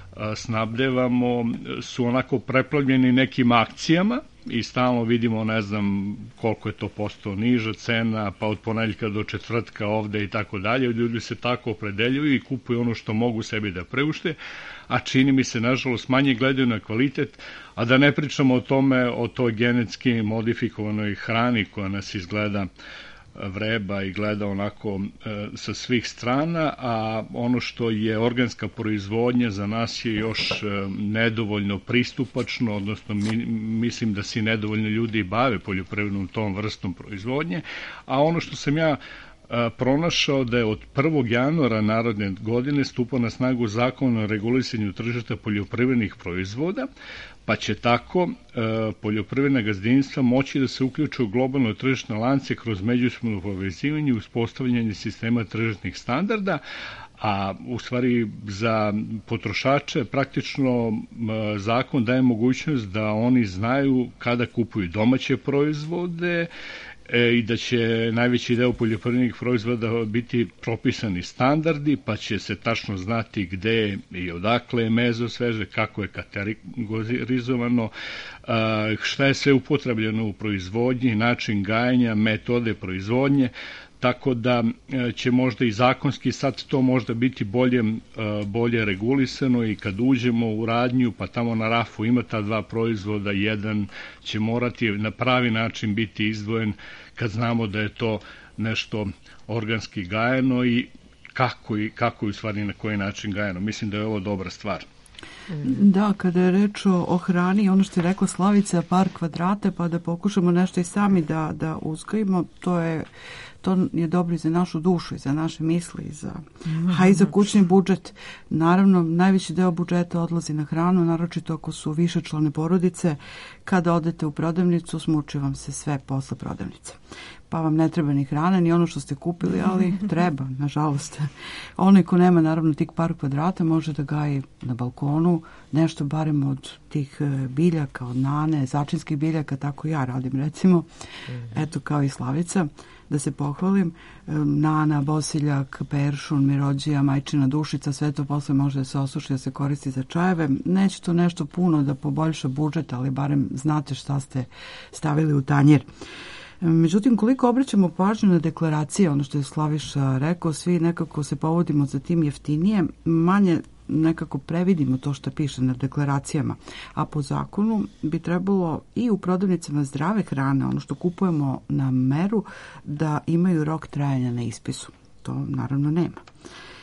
snabdevamo su onako preplavljeni nekim akcijama i stalno vidimo, ne znam koliko je to posto niža cena, pa od ponedeljka do četvrtka ovde i tako dalje. Ljudi se tako opredeljuju i kupuju ono što mogu sebi da preušte, a čini mi se, nažalost, manje gledaju na kvalitet, a da ne pričamo o tome, o toj genetski modifikovanoj hrani koja nas izgleda vreba i gleda onako sa svih strana, a ono što je organska proizvodnja za nas je još nedovoljno pristupačno, odnosno mislim da se nedovoljno ljudi bave poljoprivrednom tom vrstom proizvodnje, a ono što sam ja pronašao da je od 1. januara naredne godine stupa na snagu Zakon o regulisanju tržišta poljoprivrednih proizvoda, pa će tako poljoprivredna gazdinstva moći da se uključe u globalno tržišne lance kroz međusobno povezivanje i uspostavljanje sistema tržišnih standarda, a u stvari za potrošače praktično zakon daje mogućnost da oni znaju kada kupuju domaće proizvode i da će najveći deo poljoprivrednih proizvoda biti propisani standardi, pa će se tačno znati gde i odakle je meso sveže, kako je kategorizovano, šta je sve upotrebljeno u proizvodnji, način gajanja, metode proizvodnje, tako da će možda i zakonski sad to možda biti bolje regulisano i kad uđemo u radnju pa tamo na rafu ima ta dva proizvoda, jedan će morati na pravi način biti izdvojen kad znamo da je to nešto organski gajeno i kako je u stvari na koji način gajeno. Mislim da je ovo dobra stvar. Da, kada je reč o hrani, ono što je rekla Slavica, par kvadrata, pa da pokušamo nešto i sami da uzgojimo, to je dobro i za našu dušu i za naše misli i za kućni budžet. Naravno, najveći deo budžeta odlazi na hranu, naročito ako su višečlane porodice. Kada odete u prodavnicu, smuči vam se sve posle prodavnice. Pa vam ne treba ni hrana, ni ono što ste kupili, ali treba, nažalost. Onaj ko nema, naravno, tih par kvadrata može da gaji na balkonu nešto barem od tih biljaka, od nane, začinskih biljaka, tako ja radim, recimo. Eto, kao i Slavica, da se pohvalim, nana, bosiljak, peršun, mirođija, majčina dušica, sve to posle može da se osuši, da se koristi za čajeve. Neće to nešto puno da poboljša budžet, ali barem znate šta ste stavili u tanjir. Međutim, koliko obraćamo pažnju na deklaracije, ono što je Slaviša rekao, svi nekako se povodimo za tim jeftinije, manje nekako previdimo to što piše na deklaracijama, a po zakonu bi trebalo i u prodavnicama zdrave hrane, ono što kupujemo na meru, da imaju rok trajanja na ispisu. To naravno nema.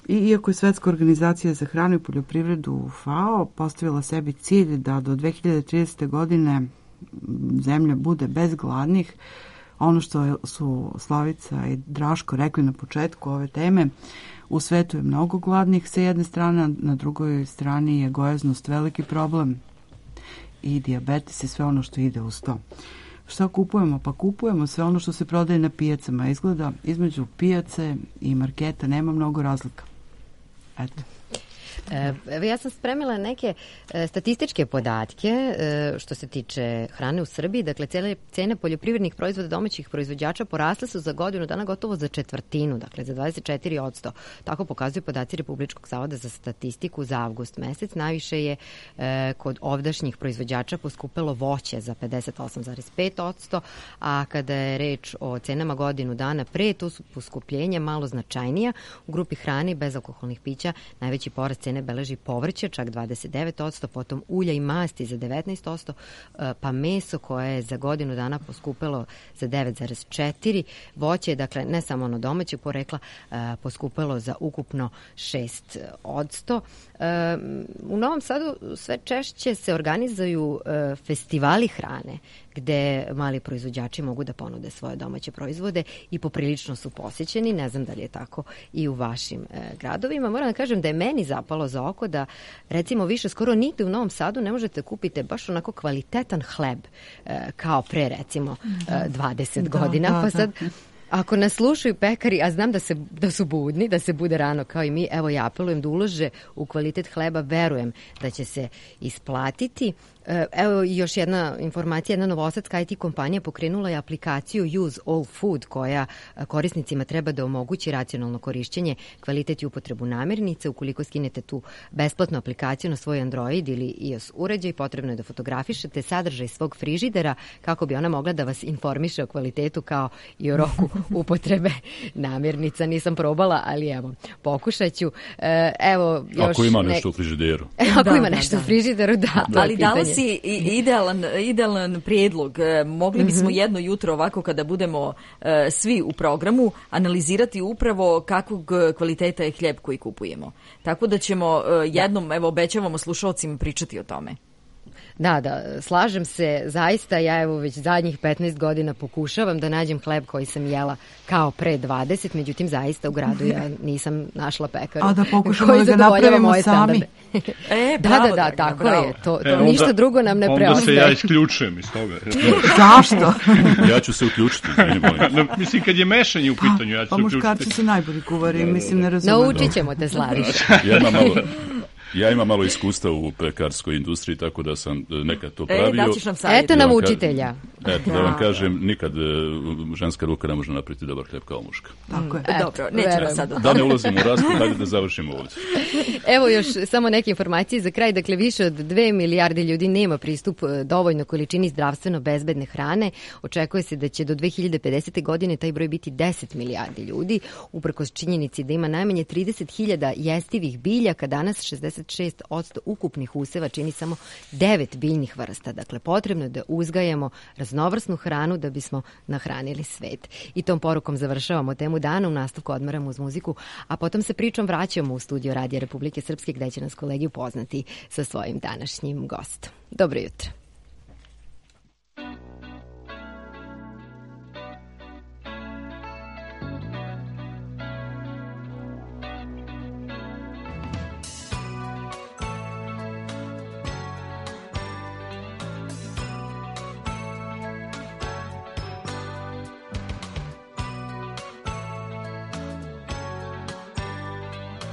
Iako je Svetska organizacija za hranu i poljoprivredu FAO postavila sebi cilj da do 2030. godine zemlja bude bez gladnih, ono što su Slavica i Draško rekli na početku ove teme, u svetu je mnogo gladnih sa jedne strane, na drugoj strani je gojaznost veliki problem i dijabetes i sve ono što ide uz to. Šta kupujemo? Pa kupujemo sve ono što se prodaje na pijacama. Izgleda između pijace i marketa nema mnogo razlika. Eto. Evo ja sam spremila neke statističke podatke što se tiče hrane u Srbiji. Dakle, cene poljoprivrednih proizvoda domaćih proizvođača porasle su za godinu dana gotovo za četvrtinu, dakle za 24%. Tako pokazuju podaci Republičkog zavoda za statistiku za avgust mesec. Najviše je kod ovdašnjih proizvođača poskupelo voće za 58,5%, a kada je reč o cenama godinu dana pre, to su poskupljenja malo značajnija. U grupi hrane i bezalkoholnih pića najveći porast cene beleži povrće, čak 29%, potom ulja i masti za 19%, pa meso koje je za godinu dana poskupelo za 9,4%. Voće, dakle, ne samo ono domaće porekla, poskupelo za ukupno 6%. U Novom Sadu sve češće se organizuju festivali hrane, gde mali proizvođači mogu da ponude svoje domaće proizvode i poprilično su posjećeni. Ne znam da li je tako i u vašim gradovima. Moram da kažem da je meni zapalo za oko da, recimo, više skoro nigde u Novom Sadu ne možete kupiti baš onako kvalitetan hleb kao pre, recimo, 20 godina. Pa sad, ako nas slušaju pekari, a znam da su budni, da se bude rano kao i mi, evo ja apelujem da ulože u kvalitet hleba, verujem da će se isplatiti. Evo još jedna informacija, jedna novosadska IT kompanija pokrenula je aplikaciju Use All Food koja korisnicima treba da omogući racionalno korišćenje, kvalitet i upotrebu namirnica. Ukoliko skinete tu besplatnu aplikaciju na svoj Android ili iOS uređaj, potrebno je da fotografišete sadržaj svog frižidera kako bi ona mogla da vas informiše o kvalitetu kao i o roku upotrebe namirnica. Nisam probala, ali evo, pokušat ću. Evo, još ako ima nešto u frižideru. Ako ima nešto u frižideru, da. Ali dala si idealan prijedlog. Mogli bismo jedno jutro ovako kada budemo svi u programu analizirati upravo kakvog kvaliteta je hljeb koji kupujemo. Tako da ćemo jednom, evo, obećavamo slušalcima pričati o tome. Da, slažem se, zaista ja evo već zadnjih 15 godina pokušavam da nađem hleb koji sam jela kao pre 20, međutim zaista u gradu ja nisam našla pekaru. A da pokušamo da ga napravimo sami. Da, tako je. To ništa drugo nam ne preostaje. Onda se ja isključujem iz toga. Zašto? Ja ću se uključiti. Mislim, kad je mešanje u pitanju, ja ću se uključiti. Pa muškarci su najbolji kuvari, mislim, ne razumem. Naučit ćemo te, Slaviša. Ja imam malo iskustva u pekarskoj industriji, tako da sam nekad to pravio. Eto nam učitelja. Eto, da vam kažem, nikad ženska ruka ne može napraviti dobar hljeb kao muška. Tako je. Dobro, nećemo sad. Da ne ulazimo u raspravu, hajde da završimo ovdje. Evo još samo neke informacije za kraj. Dakle, više od 2 milijarde ljudi nema pristup dovoljno količini zdravstveno bezbedne hrane. Očekuje se da će do 2050. godine taj broj biti 10 milijardi ljudi. Uprkos činjenici da ima najmanje 30.000 jestivih biljaka, danas 66% ukupnih useva čini samo 9 biljnih vrsta. Dakle, potrebno je da uzgajamo raznovrsnu hranu da bismo nahranili svet. I tom porukom završavamo temu dana. U nastavku odmaramo uz muziku, a potom se pričom vraćamo u studio Radija Republike Srpske gde će nas kolegi upoznati sa svojim današnjim gostom. Dobro jutro.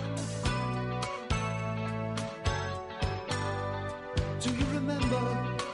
Do you remember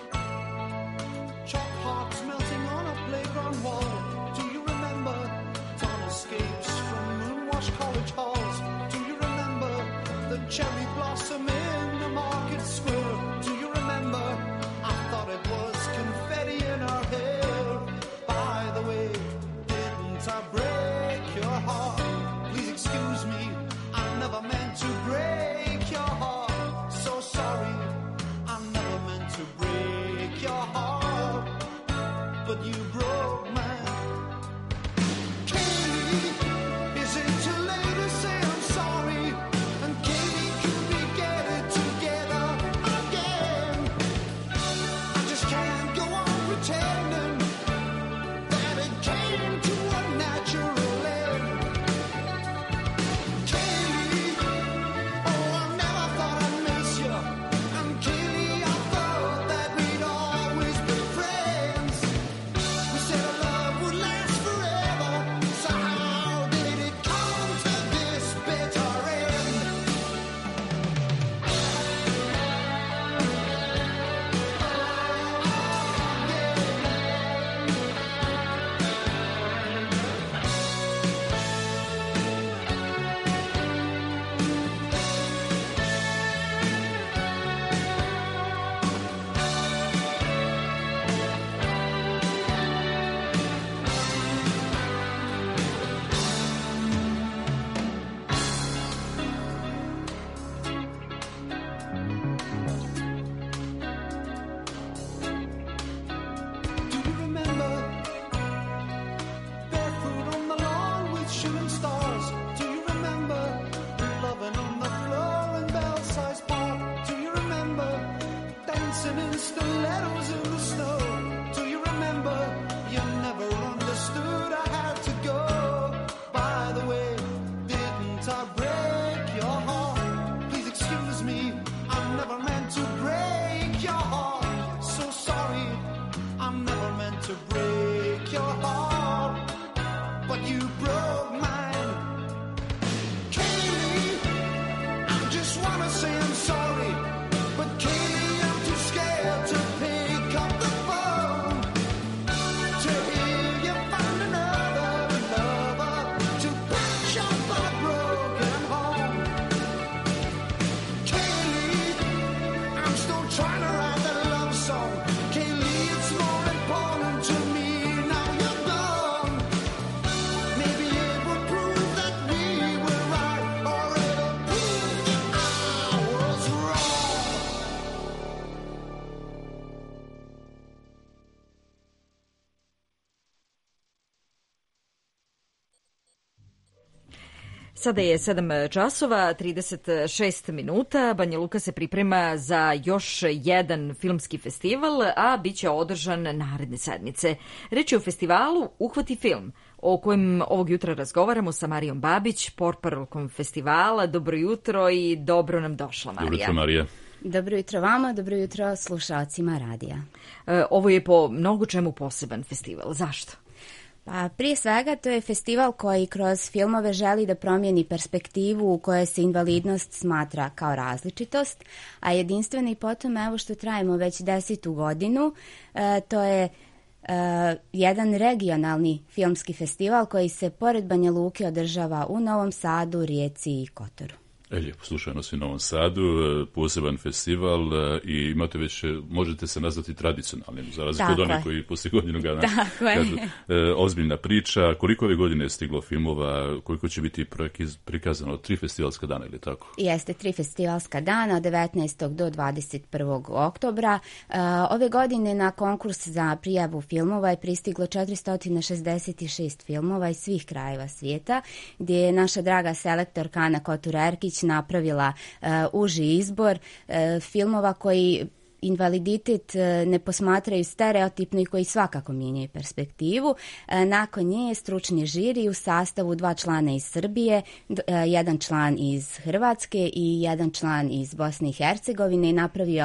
Sada je 7 časova, 36 minuta. Banja Luka se priprema za još jedan filmski festival, a bit će održan naredne sedmice. Reč je o festivalu Uhvati film, o kojem ovog jutra razgovaramo sa Marijom Babić, portparolkom festivala. Dobro jutro i dobro nam došla, Marija. Dobro jutro, Marija. Dobro jutro vama, dobro jutro slušalcima radija. Ovo je po mnogo čemu poseban festival. Zašto? Pa prije svega to je festival koji kroz filmove želi da promijeni perspektivu u kojoj se invalidnost smatra kao različitost, a jedinstveni potom evo što trajimo već 10. godinu, to je jedan regionalni filmski festival koji se pored Banja Luke održava u Novom Sadu, Rijeci i Kotoru. Lijepo slušajno u Novom Sadu, poseban festival i imate već, možete se nazvati tradicionalnim, za razliku od onih koji poslije godinu gana kažu, ozbiljna priča. Koliko ove godine je stiglo filmova, koliko će biti prikazano? 3 festivalska dana ili tako? Jeste, 3 festivalska dana od 19. do 21. oktobra. Ove godine na konkurs za prijavu filmova je pristiglo 466 filmova iz svih krajeva svijeta, gdje je naša draga selektorka Ana Kotur-Erkić napravila uži izbor filmova koji invaliditet ne posmatraju stereotipno i koji svakako mijenjaju perspektivu. Nakon nje je stručni žiri u sastavu 2 člana iz Srbije, 1 član iz Hrvatske i 1 član iz Bosne i Hercegovine i napravio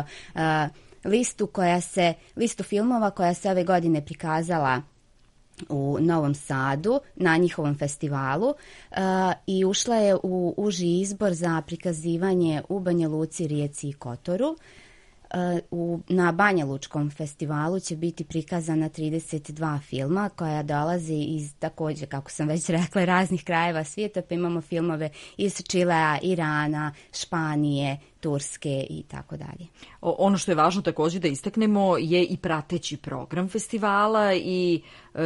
listu filmova koja se ove godine prikazala u Novom Sadu na njihovom festivalu i ušla je u uži izbor za prikazivanje u Banja Luci, Rijeci i Kotoru. Na Banja Lučkom festivalu će biti prikazana 32 filma koja dolazi iz također, kako sam već rekla, raznih krajeva svijeta, pa imamo filmove iz Čilea, Irana, Španije, Turske i tako dalje. Ono što je važno također da istaknemo je i prateći program festivala i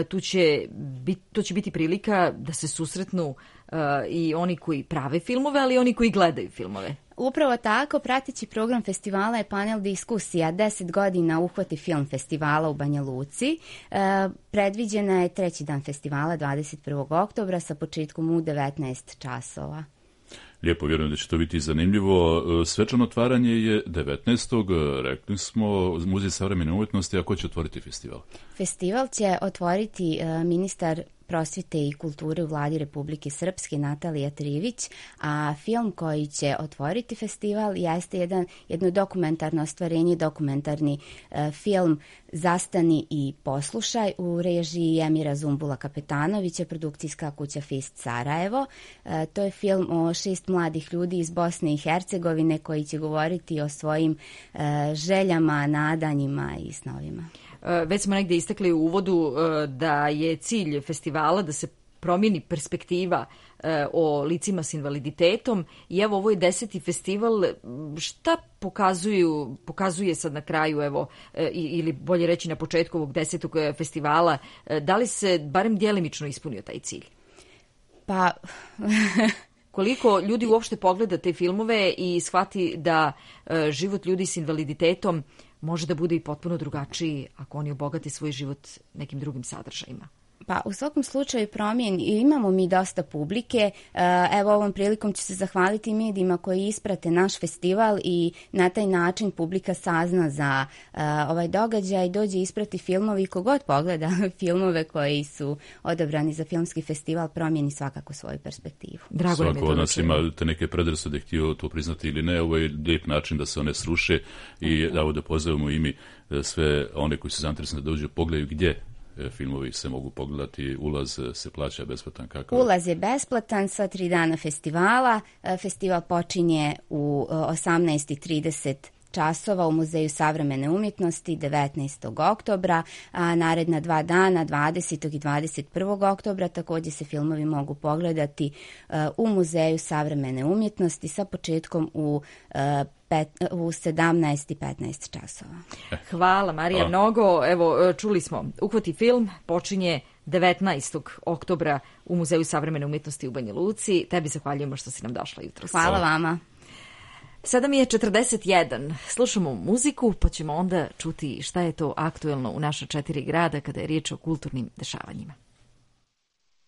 to će biti prilika da se susretnu i oni koji prave filmove, ali i oni koji gledaju filmove. Upravo tako, prateći program festivala je panel diskusija 10 godina Uhvati film festivala u Banja Luci. Predviđena je 3. dan festivala 21. oktobra sa početkom u 19 časova. Lijepo, vjerujem da će to biti zanimljivo. Svečano otvaranje je 19. Rekli smo, Muzej savremene umjetnosti, a ko će otvoriti festival? Festival će otvoriti ministar prosvjete i kulture u vladi Republike Srpske Natalija Trivić, a film koji će otvoriti festival jeste jedno dokumentarno ostvarenje, dokumentarni film Zastani i poslušaj u režiji Emira Zumbula Kapetanovića, produkcijska kuća Fist Sarajevo. To je film o 6 mladih ljudi iz Bosne i Hercegovine koji će govoriti o svojim željama, nadanjima i snovima. Već smo negdje istakli u uvodu da je cilj festivala da se promijeni perspektiva o licima s invaliditetom i evo ovo je 10. festival. Šta pokazuje sad na kraju, evo, ili bolje reći na početku ovog 10. festivala, da li se barem djelimično ispunio taj cilj? Pa... Koliko ljudi uopšte pogleda te filmove i shvati da život ljudi s invaliditetom može da bude i potpuno drugačiji ako oni obogate svoj život nekim drugim sadržajima? Pa u svakom slučaju imamo mi dosta publike. Evo ovom prilikom ću se zahvaliti medijima koji isprate naš festival i na taj način publika sazna za ovaj događaj, dođe isprati filmovi, kogod pogleda filmove koji su odabrani za filmski festival promijeni svakako svoju perspektivu. Svako od nas ima te neke predrasude, htio to priznati ili ne, ovo je lijep način da se one sruše i da pozovemo i mi sve one koji su zainteresovani da dođu pogledaju gdje filmovi se mogu pogledati, ulaz se plaća besplatan? Kakav? Ulaz je besplatan sva 3 dana festivala. Festival počinje u 18:30 časova u Muzeju savremene umjetnosti 19. oktobra, a naredna 2 dana 20. i 21. oktobra također se filmovi mogu pogledati u Muzeju savremene umjetnosti sa početkom u 17 i 15 časova. Hvala Marija mnogo. Evo, čuli smo, Uhvati film počinje 19. oktobra u Muzeju savremene umjetnosti u Banja Luci. Tebi zahvaljujemo što si nam došla jutros. Hvala vama. Sada mi je 41. Slušamo muziku, pa ćemo onda čuti šta je to aktuelno u naša 4 grada kada je riječ o kulturnim dešavanjima.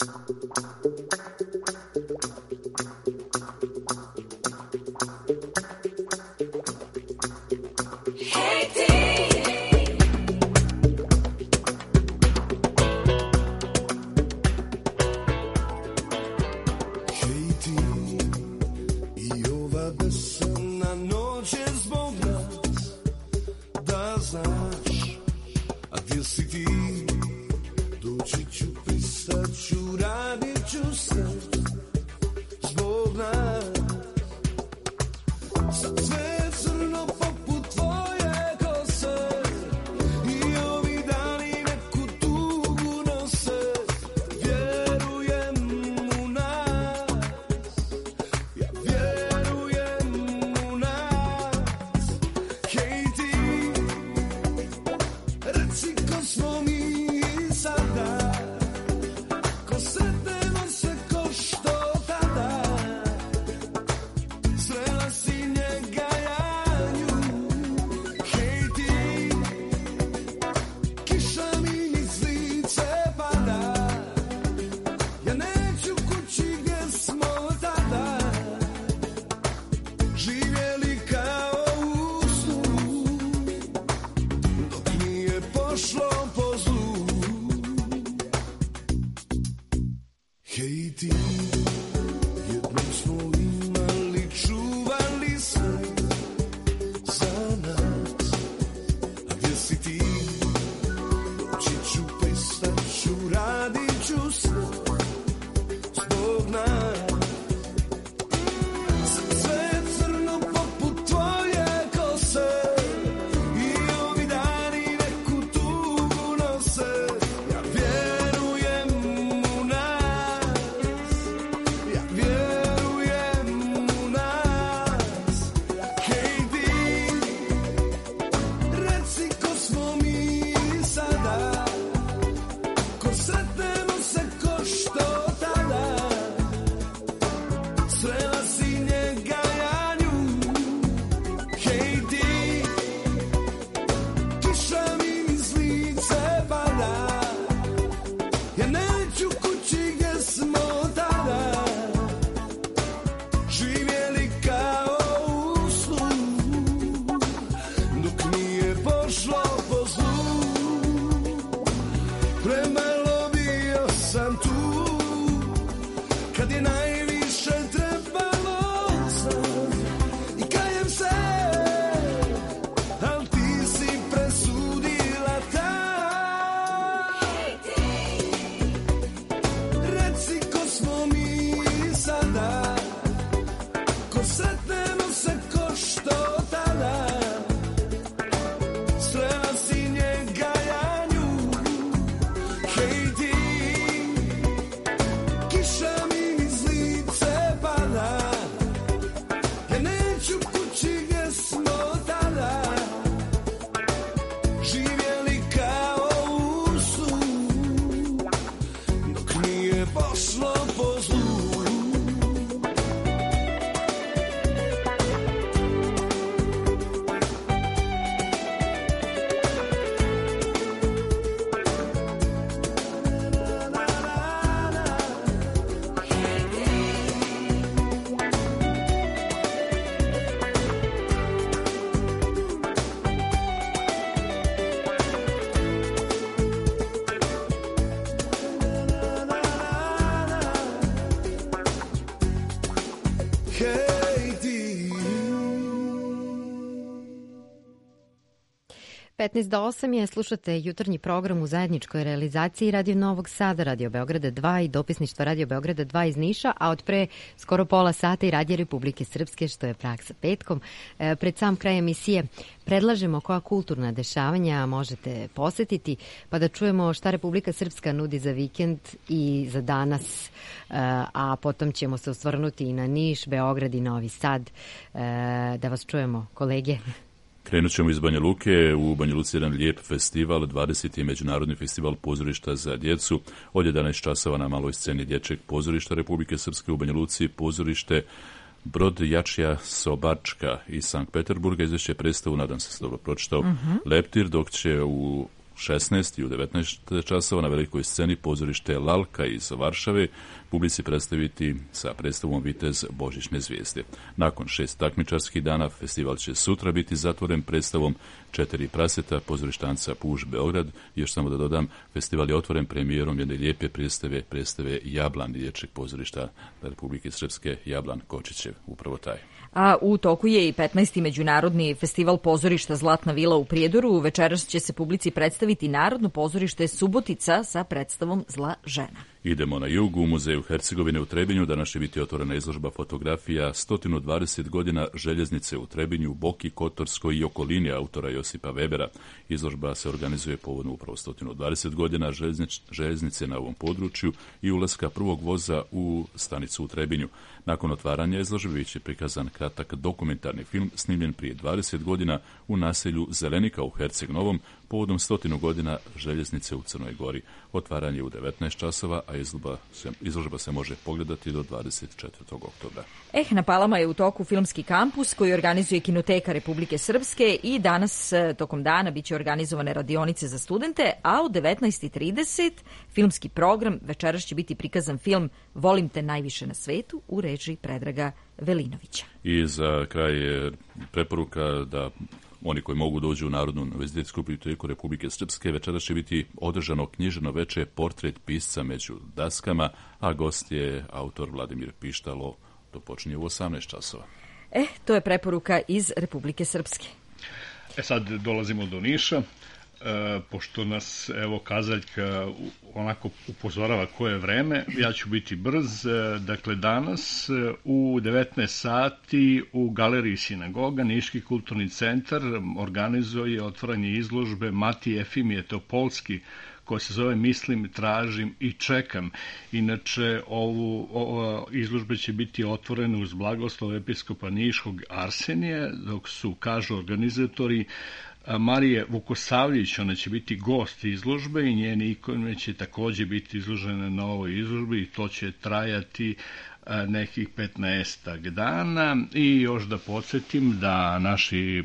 Petnaest do 8 je, slušate jutarnji program u zajedničkoj realizaciji Radio Novog Sada, Radio Beograda 2 i dopisništva Radio Beograda 2 iz Niša, a od pre skoro pola sata i Radio Republike Srpske, što je praksa petkom. Pred sam kraj emisije predlažemo koja kulturna dešavanja možete posetiti, pa da čujemo šta Republika Srpska nudi za vikend i za danas, a potom ćemo se osvrnuti i na Niš, Beograd i Novi Sad. Da vas čujemo, kolege. Krenut ćemo iz Banja Luke. U Banja Luci jedan lijep festival, 20. Međunarodni festival pozorišta za djecu. Od 11 časova na maloj sceni dječjeg pozorišta Republike Srpske u Banja Luci pozorište Brod Jačija Sobačka iz Sankt Peterburga. Izvješće predstavu, nadam se dobro pročitao, Leptir, dok će u 16 i u 19 časova na velikoj sceni pozorište Lalka iz Varšave publici predstaviti sa predstavom Vitez božićne zvijezde. Nakon 6 takmičarskih dana festival će sutra biti zatvoren predstavom 4 praseta pozorištanca Puž Beograd. Još samo da dodam, festival je otvoren premijerom jedne lijepe predstave Jablan dječjeg pozorišta Republike Srpske, Jablan Kočićev, upravo taj. A u toku je i 15. međunarodni festival pozorišta Zlatna vila u Prijedoru. Večeras će se publici predstaviti Narodno pozorište Subotica sa predstavom Zla žena. Idemo na jug, u Muzeju Hercegovine u Trebinju. Danas će biti otvorena izložba fotografija 120 godina željeznice u Trebinju, Boki, Kotorskoj i okolini autora Josipa Webera. Izložba se organizuje povodom upravo 120 godina željeznice na ovom području i ulaska prvog voza u stanicu u Trebinju. Nakon otvaranja izložbe bit će prikazan kratak dokumentarni film snimljen prije 20 godina u naselju Zelenika u Herceg Novom povodom 100 godina željeznice u Crnoj Gori. Otvaranje je u 19 časova, a izložba se može pogledati do 24. oktobra. Na Palama je u toku filmski kampus koji organizuje Kinoteka Republike Srpske i danas tokom dana biće organizovane radionice za studente, a u 19:30 filmski program. Večeras će biti prikazan film Volim te najviše na svetu u režiji Predraga Velinovića. I za kraj je preporuka da oni koji mogu dođu u Narodnu univerzitetsku biblioteku Republike Srpske, večeras će biti održano književno veče Portret pisca među daskama, a gost je autor Vladimir Pištalo. To počinje u 18 časova. To je preporuka iz Republike Srpske. Sad dolazimo do Niša. Pošto nas, evo, kazaljka onako upozorava koje je vreme, ja ću biti brz. Dakle, danas u 19 sati u Galeriji Sinagoga Niški kulturni centar organizuje otvaranje izložbe Matije Efimije Topolski, koja se zove Mislim, tražim i čekam. Inače, ovo izložbe će biti otvorene uz blagoslov episkopa Niškog Arsenije, dok su, kažu organizatori, Marije Vukosavljević, ona će biti gost izložbe i njene ikone će takođe biti izložene na ovoj izložbi i to će trajati nekih 15 dana. I još da podsjetim da naši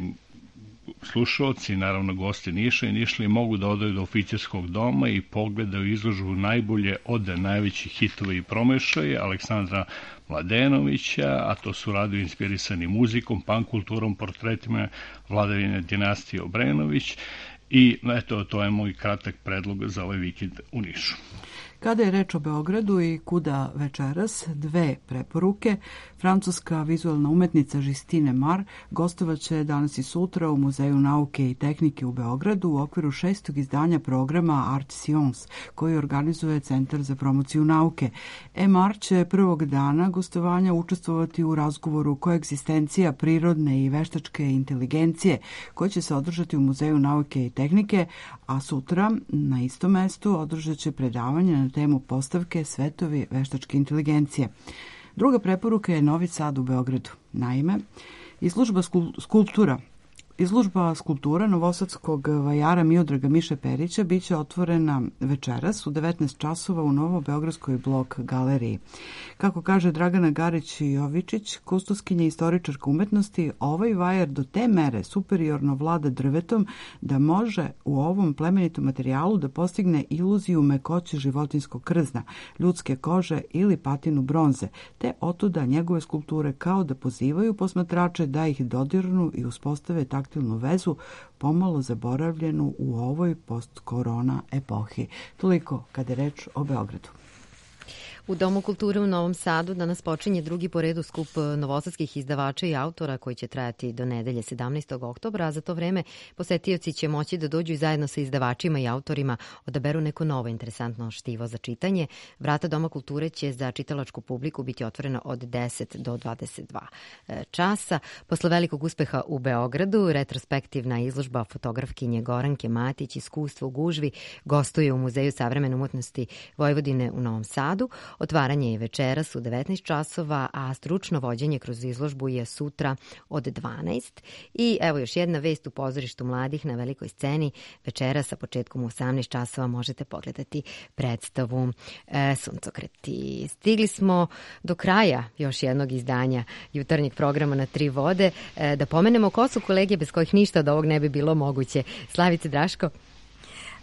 slušalci, naravno gosti Niša i Nišli, mogu da odaju do oficirskog doma i pogledaju izložbu najbolje od najvećih hitova i promašaja Aleksandra Mladenovića, a to su radovi inspirisani muzikom, punk kulturom, portretima vladavine dinastije Obrenović. I eto, to je moj kratak predlog za ovaj vikend u Nišu. Kada je reč o Beogradu i kuda večeras, 2 preporuke. Francuska vizualna umetnica Justine Mar gostovaće danas i sutra u Muzeju nauke i tehnike u Beogradu u okviru 6. izdanja programa Art Science, koji organizuje Centar za promociju nauke. Mar će prvog dana gostovanja učestvovati u razgovoru Koegzistencija prirodne i veštačke inteligencije, koji će se održati u Muzeju nauke i tehnike, a sutra na istom mestu održat će predavanje na temu postavke Svetovi veštačke inteligencije. Druga preporuka je Novi Sad u Beogradu. Naime, Izložba skulptura novosadskog vajara Miodraga Miše Perića biće otvorena večeras u 19 časova u Novobeogradskoj blok galeriji. Kako kaže Dragana Garić-Jovičić, kustoskinja i istoričarka umetnosti, ovaj vajar do te mere superiorno vlada drvetom da može u ovom plemenitom materijalu da postigne iluziju mekoće životinskog krzna, ljudske kože ili patinu bronze, te otuda njegove skulpture kao da pozivaju posmatrače da ih dodirnu i uspostave taktilnu vezu, pomalo zaboravljenu u ovoj post-korona epohi. Toliko kada je reč o Beogradu. U Domu kulture u Novom Sadu danas počinje drugi po redu skup novosadskih izdavača i autora koji će trajati do nedelje 17. oktobra, a za to vreme posetioci će moći da dođu i zajedno sa izdavačima i autorima odaberu neko novo interesantno štivo za čitanje. Vrata Doma kulture će za čitalačku publiku biti otvorena od 10 do 22 časa. Posle velikog uspeha u Beogradu, retrospektivna izložba fotografkinje Goranke Matić Iskustvo u gužvi gostuje u Muzeju savremene umetnosti Vojvodine u Novom Sadu. Otvaranje je večeras u 19 časova, a stručno vođenje kroz izložbu je sutra od 12. I evo još jedna vest u pozorištu mladih na velikoj sceni. Večeras sa početkom u 18 časova možete pogledati predstavu Suncokreti. Stigli smo do kraja još jednog izdanja jutarnjeg programa na Tri vode. Da pomenemo ko su kolege bez kojih ništa od ovog ne bi bilo moguće. Slavice, Draško?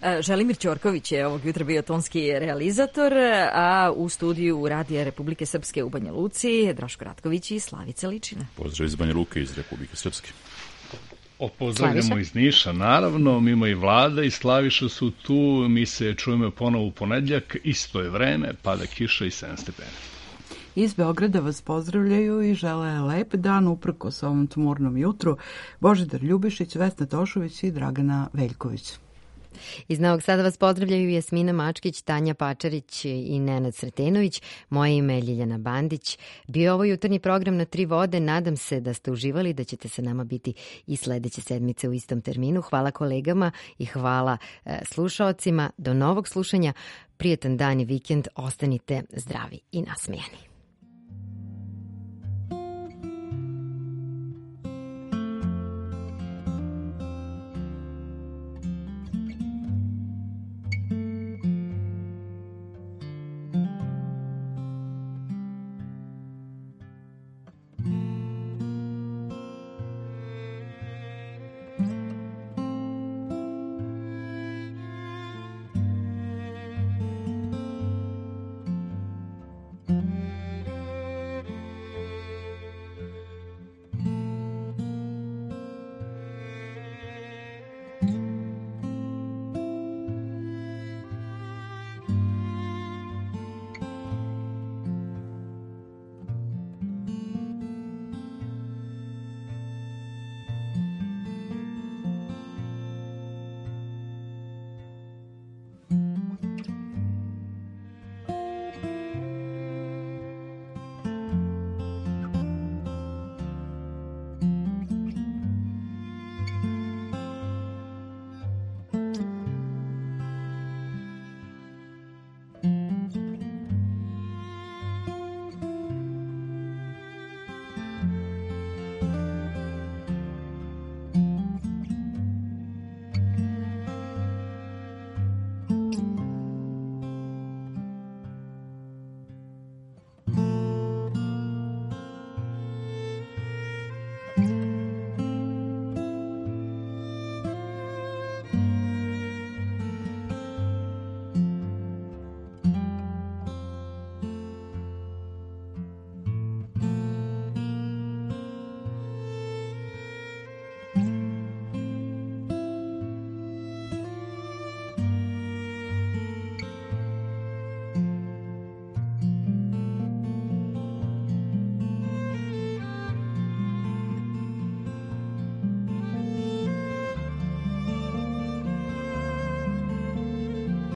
Želimir Ćorković je ovog jutra bio tonski realizator, a u studiju Radija Republike Srpske u Banja Luci Draško Ratković i Slavica Ličina. Pozdrav iz Banja Luke iz Republike Srpske. Pozdravljamo iz Niša, naravno, mimo i Vlada i Slaviša su tu, mi se čujemo ponovo u ponedjeljak, isto je vreme, pada kiša i 7 stepeni. Iz Beograda vas pozdravljaju i žele lep dan uprkos ovom tmurnom jutru Božidar Ljubišić, Vesna Tošović i Dragana Veljković. Iz Novog Sada vas pozdravljaju Jasmina Mačkić, Tanja Pačarić i Nenad Sretenović. Moje ime je Ljiljana Bandić. Bio je ovo jutarnji program na 3 vode. Nadam se da ste uživali, da ćete sa nama biti i sledeće sedmice u istom terminu. Hvala kolegama i hvala slušaocima. Do novog slušanja. Prijetan dan i vikend. Ostanite zdravi i nasmejani.